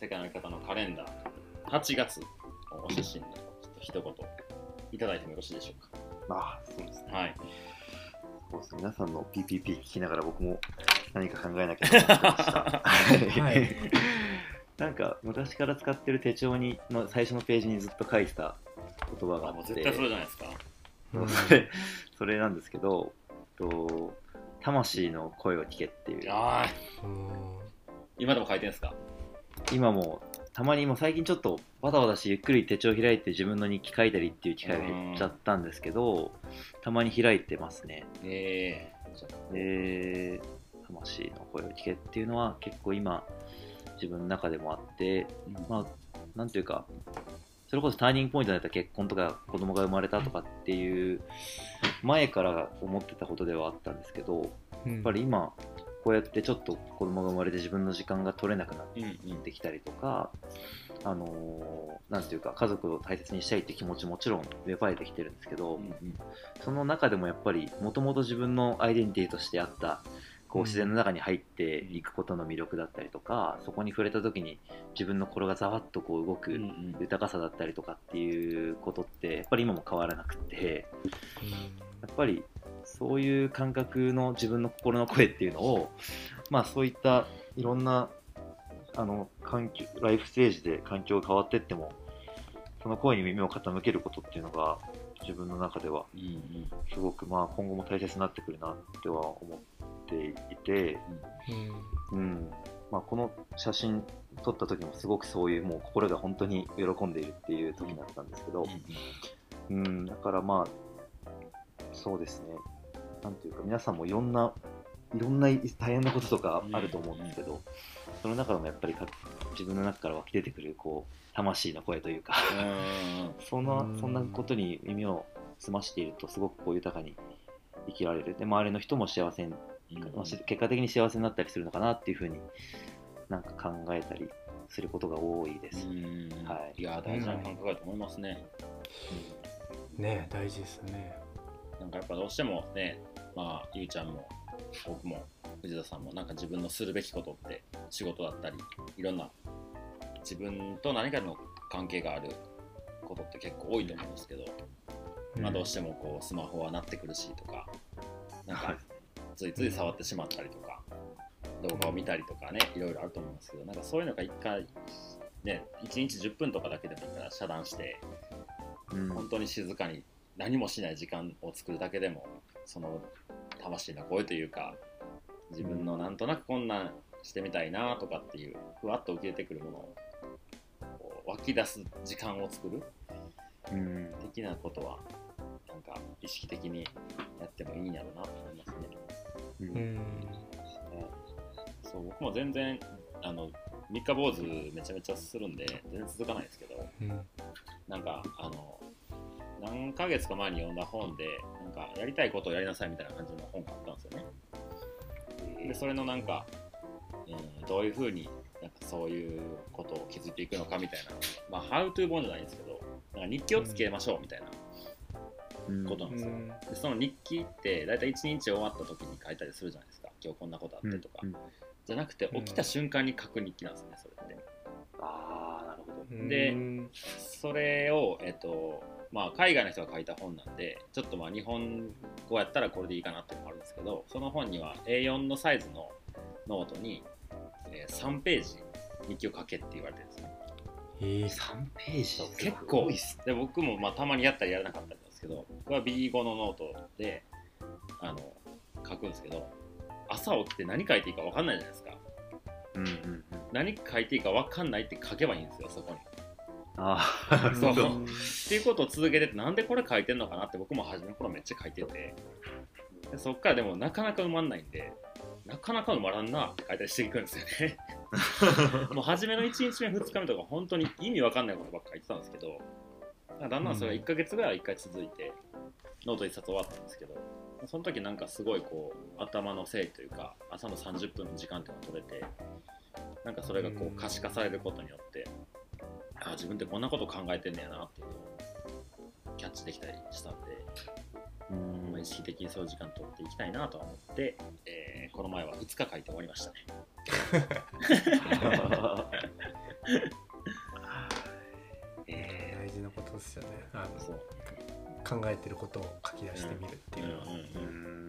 世界の生き方のカレンダーはちがつのお写真にちょっと一言いただいてもよろしいでしょうか。 ああ、そうですね。 はい。 そうですね。皆さんの ピーピーピー 聞きながら僕も何か考えなきゃと思ってました。はい。なんか昔から使ってる手帳にの最初のページにずっと書いてた言葉があって、もう絶対それじゃないですか。 それ、それなんですけど、と魂の声を聞けっていう。 あ今でも書いてるんですか？ 今もたまにも最近ちょっとバタバタしてゆっくり手帳開いて自分の日記書いたりっていう機会が減っちゃったんですけど、たまに開いてますね。 えー、で魂の声を聞けっていうのは結構今自分の中でもあって、うん、まあなんていうかそれこそターニングポイントだった結婚とか子供が生まれたとかっていう前から思ってたことではあったんですけど、やっぱり今こうやってちょっと子供が生まれて自分の時間が取れなくなってきたりとか、あのー、なんていうか家族を大切にしたいって気持ちもちろん芽生えてきてるんですけど、うんうん、その中でもやっぱりもともと自分のアイデンティティとしてあったこう自然の中に入っていくことの魅力だったりとか、そこに触れた時に自分の心がざわっとこう動く豊かさだったりとかっていうことってやっぱり今も変わらなくて、やっぱりそういう感覚の自分の心の声っていうのを、まあそういったいろんなあの環境ライフステージで環境が変わっていってもその声に耳を傾けることっていうのが自分の中ではすごくまあ今後も大切になってくるなっては思っていて、うんうんまあ、この写真撮った時もすごくそういうもう心が本当に喜んでいるっていう時だったんですけど、うん、だからまあそうですね、なんていうか皆さんもいろんないろんな大変なこととかあると思うんですけど、うん、その中でもやっぱりか自分の中から湧き出てくるこう魂の声というかそんなそんなことに耳を澄ましているとすごくこう豊かに生きられる。で周りの人も幸せに、うん、結果的に幸せになったりするのかなっていうふうになんか考えたりすることが多いです。 うん、はい、いや大事な感覚だと思いますね。 うん、ね大事ですね。 なんかやっぱどうしてもね、まあゆうちゃんも僕も藤田さんもなんか自分のするべきことって仕事だったりいろんな自分と何かの関係があることって結構多いと思うんですけど、うんまあ、どうしてもこうスマホは鳴ってくるしとかなんかついつい触ってしまったりとか、うん、動画を見たりとかねいろいろあると思うんですけど、なんかそういうのが一回ねいちにちじゅっぷんとかだけでもいいから遮断して、うん、本当に静かに何もしない時間を作るだけでもその魂の声というか自分のなんとなくこんなんしてみたいなとかっていうふわっと受けてくるものを湧き出す時間を作る、うん、的なことはなんか意識的にやってもいいんやろうなと思いますね。うん、うん、そう僕も全然あの三日坊主めちゃめちゃするんで全然続かないですけど、うん、なんかあの何ヶ月か前に読んだ本でなんかやりたいことをやりなさいみたいな感じの本があったんですよね。でそれのなんか、うん、どういう風になんかそういうことを築いていくのかみたいな、まあハウトゥー本じゃないんですけどなんか日記をつけましょうみたいなことなんですよ、うん、でその日記ってだいたいいちにち終わった時に書いたりするじゃないですか。今日こんなことあってとか、うん、じゃなくて起きた瞬間に書く日記なんですねそれって。あーなるほど。でそれをえっとまあ、海外の人が書いた本なんでちょっとまあ日本語やったらこれでいいかなっていうのもあるんですけど、その本には エーよん のサイズのノートに、えー、さんページ日記を書けって言われてるんですね。 えー、さんページ結構で僕もまあたまにやったりやらなかったりなんですけど、僕は ビーご のノートであの書くんですけど、朝起きて何書いていいか分かんないじゃないですか、うんうんうん、何書いていいか分かんないって書けばいいんですよそこに。あそうっていうことを続けてて、なんでこれ書いてんのかなって僕も初めの頃めっちゃ書いてて、でそっからでもなかなか埋まんないんで、なかなか埋まらんなって書いたりしていくんですよねもう初めのいちにちめふつかめとか本当に意味わかんないことばっか書いてたんですけど、だんだんそれがいっかげつぐらいいっかい続いてノートいっさつ終わったんですけど、その時なんかすごいこう頭の整理というか朝のさんじゅっぷんの時間っていうのが取れて、なんかそれがこう可視化されることによって、あ自分ってこんなこと考えてんねやなっていうのをキャッチできたりしたんで、うん、まあ、意識的にそういう時間取っていきたいなと思って、えー、この前はふつか書いて終わりましたねえ大事なことですよね。あのそう考えてることを書き出してみるっていうのは。 うんうんー、うーん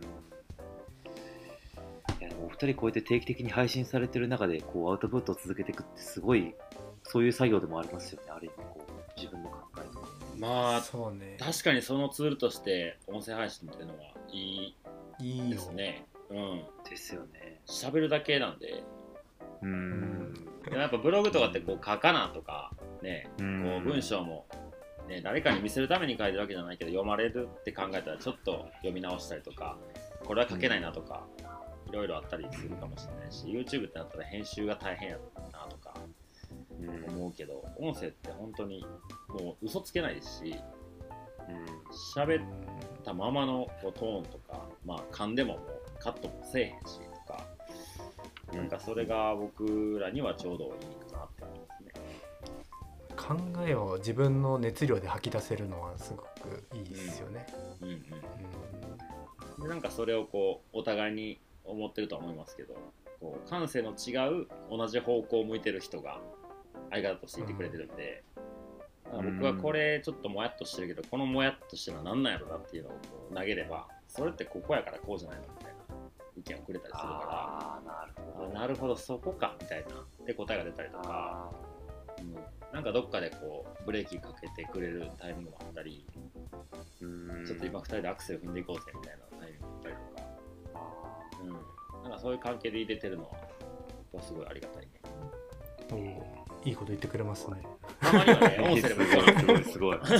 いやでもお二人こうやって定期的に配信されてる中でこうアウトプットを続けていくってすごいそういう作業でもありますよね。ある意味こう自分の考えとか。 まあそうね。 確かにそのツールとして音声配信っていうのはいいいいよですね。うんですよね。 喋るだけなんで、 うーん。 でもやっぱブログとかってこう書かなとかね、こうんう文章も、ね、誰かに見せるために書いてるわけじゃないけど読まれるって考えたらちょっと読み直したりとかこれは書けないなとか、いろいろあったりするかもしれないし YouTube ってなったら編集が大変やなとかうん思うけど、音声って本当にもう嘘つけないですしうん喋ったままのこうトーンとか、まあ、噛んでももうカットもせえへんしとか、なんかそれが僕らにはちょうどいいかなって思いますね。 考えを自分の熱量で吐き出せるのはすごくいいですよね。 うんうんうんでなんかそれをこうお互いに思ってるとは思いますけど、こう感性の違う同じ方向を向いてる人が相方としていてくれてるんで、だから僕はこれちょっともやっとしてるけど、このもやっとしてるのは何なんやろなっていうのをこう投げれば、それってここやからこうじゃないのみたいな意見をくれたりするかああなるほら、 ど。 あなるほどそこかみたいなで答えが出たりとか、うんなんかどっかでこうブレーキかけてくれるタイミングもあったり、 うーんちょっと今ふたりでアクセル踏んでいこうぜみたいなタイミングもあったりとか、うん、なんかそういう関係で入れてるのは僕はすごいありがたいね。 おーいいこと言ってくれますね。 たまにはね、音声でもすごいすごいすごい。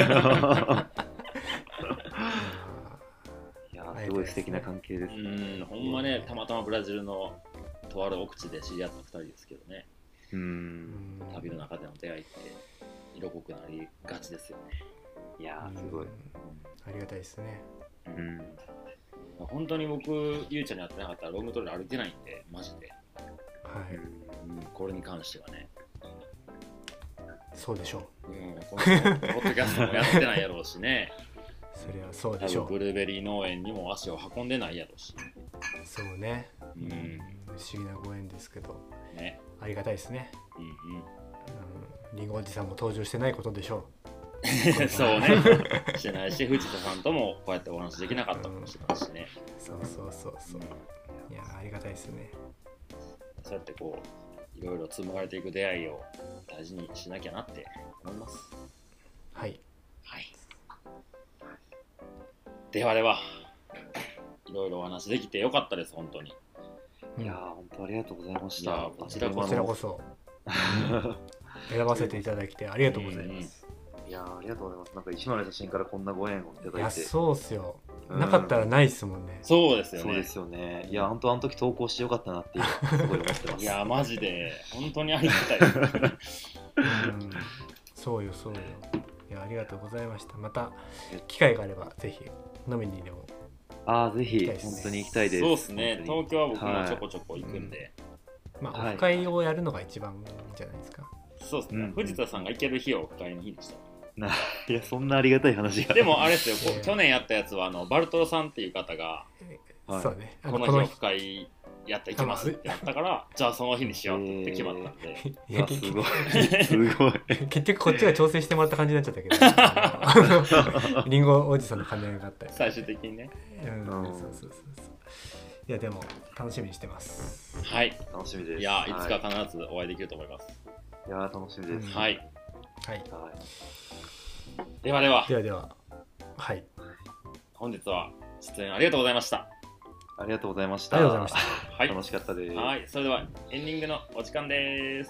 いやーすごい素敵な関係ですうね。 ん、ほんまね、たまたまブラジルのとある奥地で知り合ったふたりですけどね、 うーん。 うん旅の中での出会いって色濃くなりがちですよね。 いやーすごい。 うんありがたいですね。 ううんん。 本当に僕、ゆうちゃんに会ってなかったらロングトレイル歩いてないんで、マジで、 はい、 うん、これに関してはね、 そうでしょうん、このポッドキャストもやってないやろうしね、 う。それはそう多でしょ分ブルーベリー農園にも足を運んでないやろうし、 う。そうね。 うん不思議なご縁ですけど、 ね、 ありがたいですね。 うんうんうん、リンゴおじさんも登場してないことでしょそうね、してないし、藤田さんともこうやってお話できなかったかもしれないしね、 う。そうそうそうそう。いやありがたいですね。 そうやってこう、いろいろ紡がれていく出会いを大事にしなきゃなって思います。 はい。 はい。ではでは、いろいろお話できてよかったです、本当に。 うんいやー本当ありがとうございましいやた。 こちらここちらこそ選ばせていただきてありがとうございます。 いやーありがとうございます。なんか一枚の写真からこんなご縁をいたいやだいて。 そうっすよ。 うんなかったらないっすもんね。 そうですよね。 そうですよね。いや本当あの時投稿してよかったなっていうすごい思ってます。 いや、マジで、本当にありがたいです。 うんそうよそうよ。いやありがとうございました。また機会があればぜひ飲みにでも。 ああぜひ行きたいですね本当に行きたいです。 そうですね、 本当に東京は僕もちょこちょこ行くんで、 まあ、 はいオフ会をやるのが一番いいんじゃないですか。 そうですね、 うん藤田さんが行ける日はオフ会の日でした。 ないやそんなありがたい話が。 でもあれですよ、こえー去年やったやつはあのバルトロさんっていう方がはいそうね。あこのこの日オフ会やったら行きますってやったからじゃあその日にしようって決まったんで、 いやあす結ごい局すごい。 結局こっちが調整してもらった感じになっちゃったけどあのリンゴおじさんの兼ね合いがあったり、 最終的にね。 うんうんそうそうそうそういやでも楽しみにしてます。 はい、 楽しみです。 いやいつかは必ずお会いできると思います。 い、いや楽しみです。 うんはい、 はい。 はいではではではでははい本日は出演ありがとうございました。 ありがとうございました。 ありがとうございました。 はい、 楽しかったです。 はい、それではエンディングのお時間です。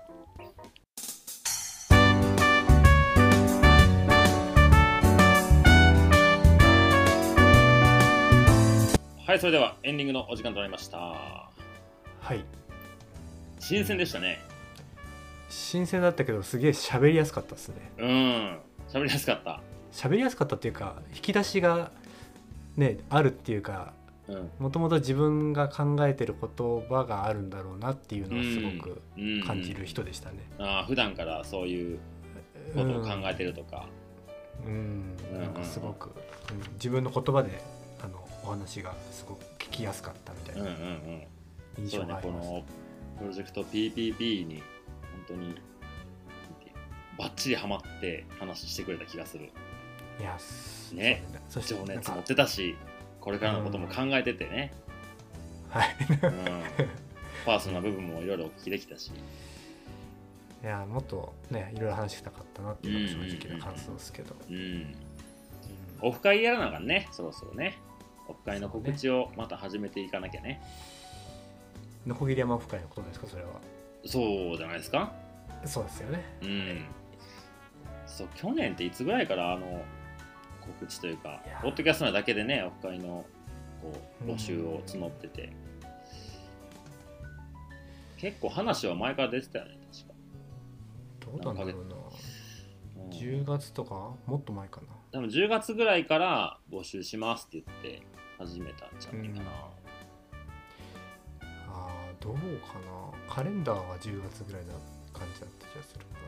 はい、それではエンディングのお時間となりました。 はい。 新鮮でしたね。 新鮮だったけどすげえ喋りやすかったですね。 うん、喋りやすかった。 喋りやすかったっていうか引き出しがねあるっていうか、 うん、 もともと自分が考えてる言葉があるんだろうなっていうのをすごくうん感じる人でしたね。 あー普段からそういうことを考えてるとか、 うん、 うんなんかすごく、うん自分の言葉であのお話がすごく聞きやすかったみたいうんうんなうん、 印そうね、こ象があります。 のプロジェクト ピーピーピー に当にバッチリハマって話してくれた気がする。 いやね、 そ情熱持ってたし、これからのことも考えててね、 はい、 うん、パーソナルな部分もいろいろお聞きできたし、 いやもっとねいろいろ話したかったなっていうのが正直な感想ですけど、 うんうんうん、オフ会やらなあかんね、そろそろね。オフ会の告知をまた始めていかなきゃね。 のこぎり山オフ会のことですか、それは。 そうじゃないですか。 そうですよね。 うん。そう去年っていつぐらいからあの告知というか、ポッドキャストだけでね、オフ会のこう募集を募ってて、結構話は前から出てたよね、確か。 どうなんだろうな。うん、じゅうがつとかもっと前かな。 多分じゅうがつぐらいから募集しますって言って始めたんじゃないかな。うん、 ああ、どうかな。カレンダーはじゅうがつぐらいな感じだった気がするから、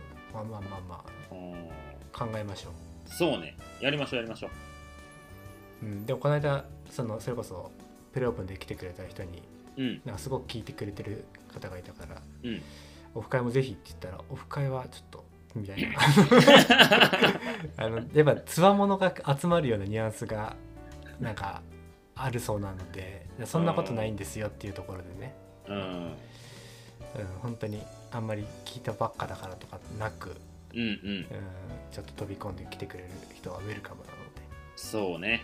まあまあまあまあ、うん、考えましょう。 そうね、やりましょうやりましょう。うん、でもこの間そのそれこそプレオープンで来てくれた人に、 うん、 なんかすごく聞いてくれてる方がいたから、 うん、 オフ会もぜひって言ったら、オフ会はちょっとみたいなあのやっぱつわものが集まるようなニュアンスがなんかあるそうなので、そんなことないんですよっていうところでね、 うんうん、 本当にあんまり聞いたばっかだからとかなく、 うんうんうん、 ちょっと飛び込んできてくれる人はウェルカムなので。 そうね、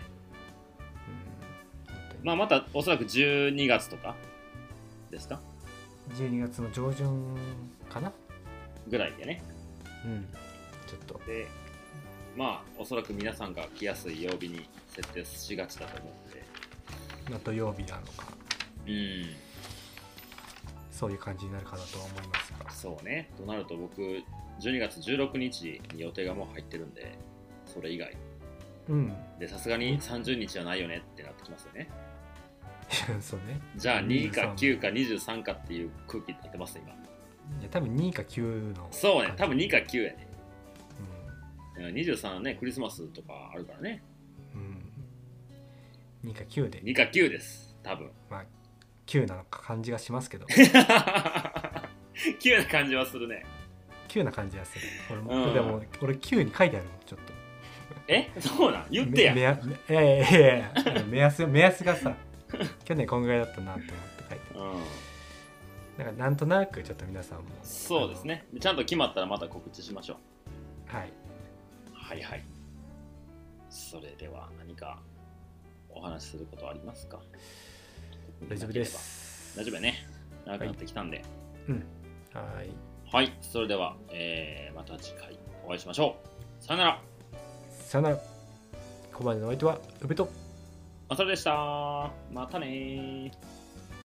うん、まあまたおそらくじゅうにがつとかですか、 じゅうにがつの上旬かなぐらいでね、 うん、ちょっとでまあおそらく皆さんが来やすい曜日に設定しがちだと思うので、 まあ、土曜日なのか、 うん、 そういう感じになるかなとは思いますが。 そうね、となると僕じゅうにがつじゅうろくにちに予定がもう入ってるんで、それ以外、 うん、 でさすがにさんじゅうにちはないよねってなってきますよね。 そうね。 じゃあにかきゅうかにじゅうさんかっていう空気になってます今。 いや多分にかきゅうの。 そうね、多分にかきゅうやね。うん、にじゅうさんはねクリスマスとかあるからね。 うん。にかきゅうで。 にかきゅうです多分。 まあきゅうな感じがしますけど。 きゅうな感じはするね。 きゅうな感じはする。俺も、うん、でも俺きゅうに書いてあるもんちょっと。 え、そうなん？言ってや。 めめやいやいやいや目安目安がさ、去年こんぐらいだったなって思って書いてある。うん。だからなんとなくちょっと皆さんも。 そうですね。ちゃんと決まったらまた告知しましょう。 はい。 はいはい。それでは何かお話しすることはありますか？ 大丈夫です。 大丈夫やね。長くなってきたんで。 はい、うん。はい。 はい。それでは、えー、また次回お会いしましょう。さよなら。 さよなら。ここまでのお相手は宇部とまさるでした。またねー。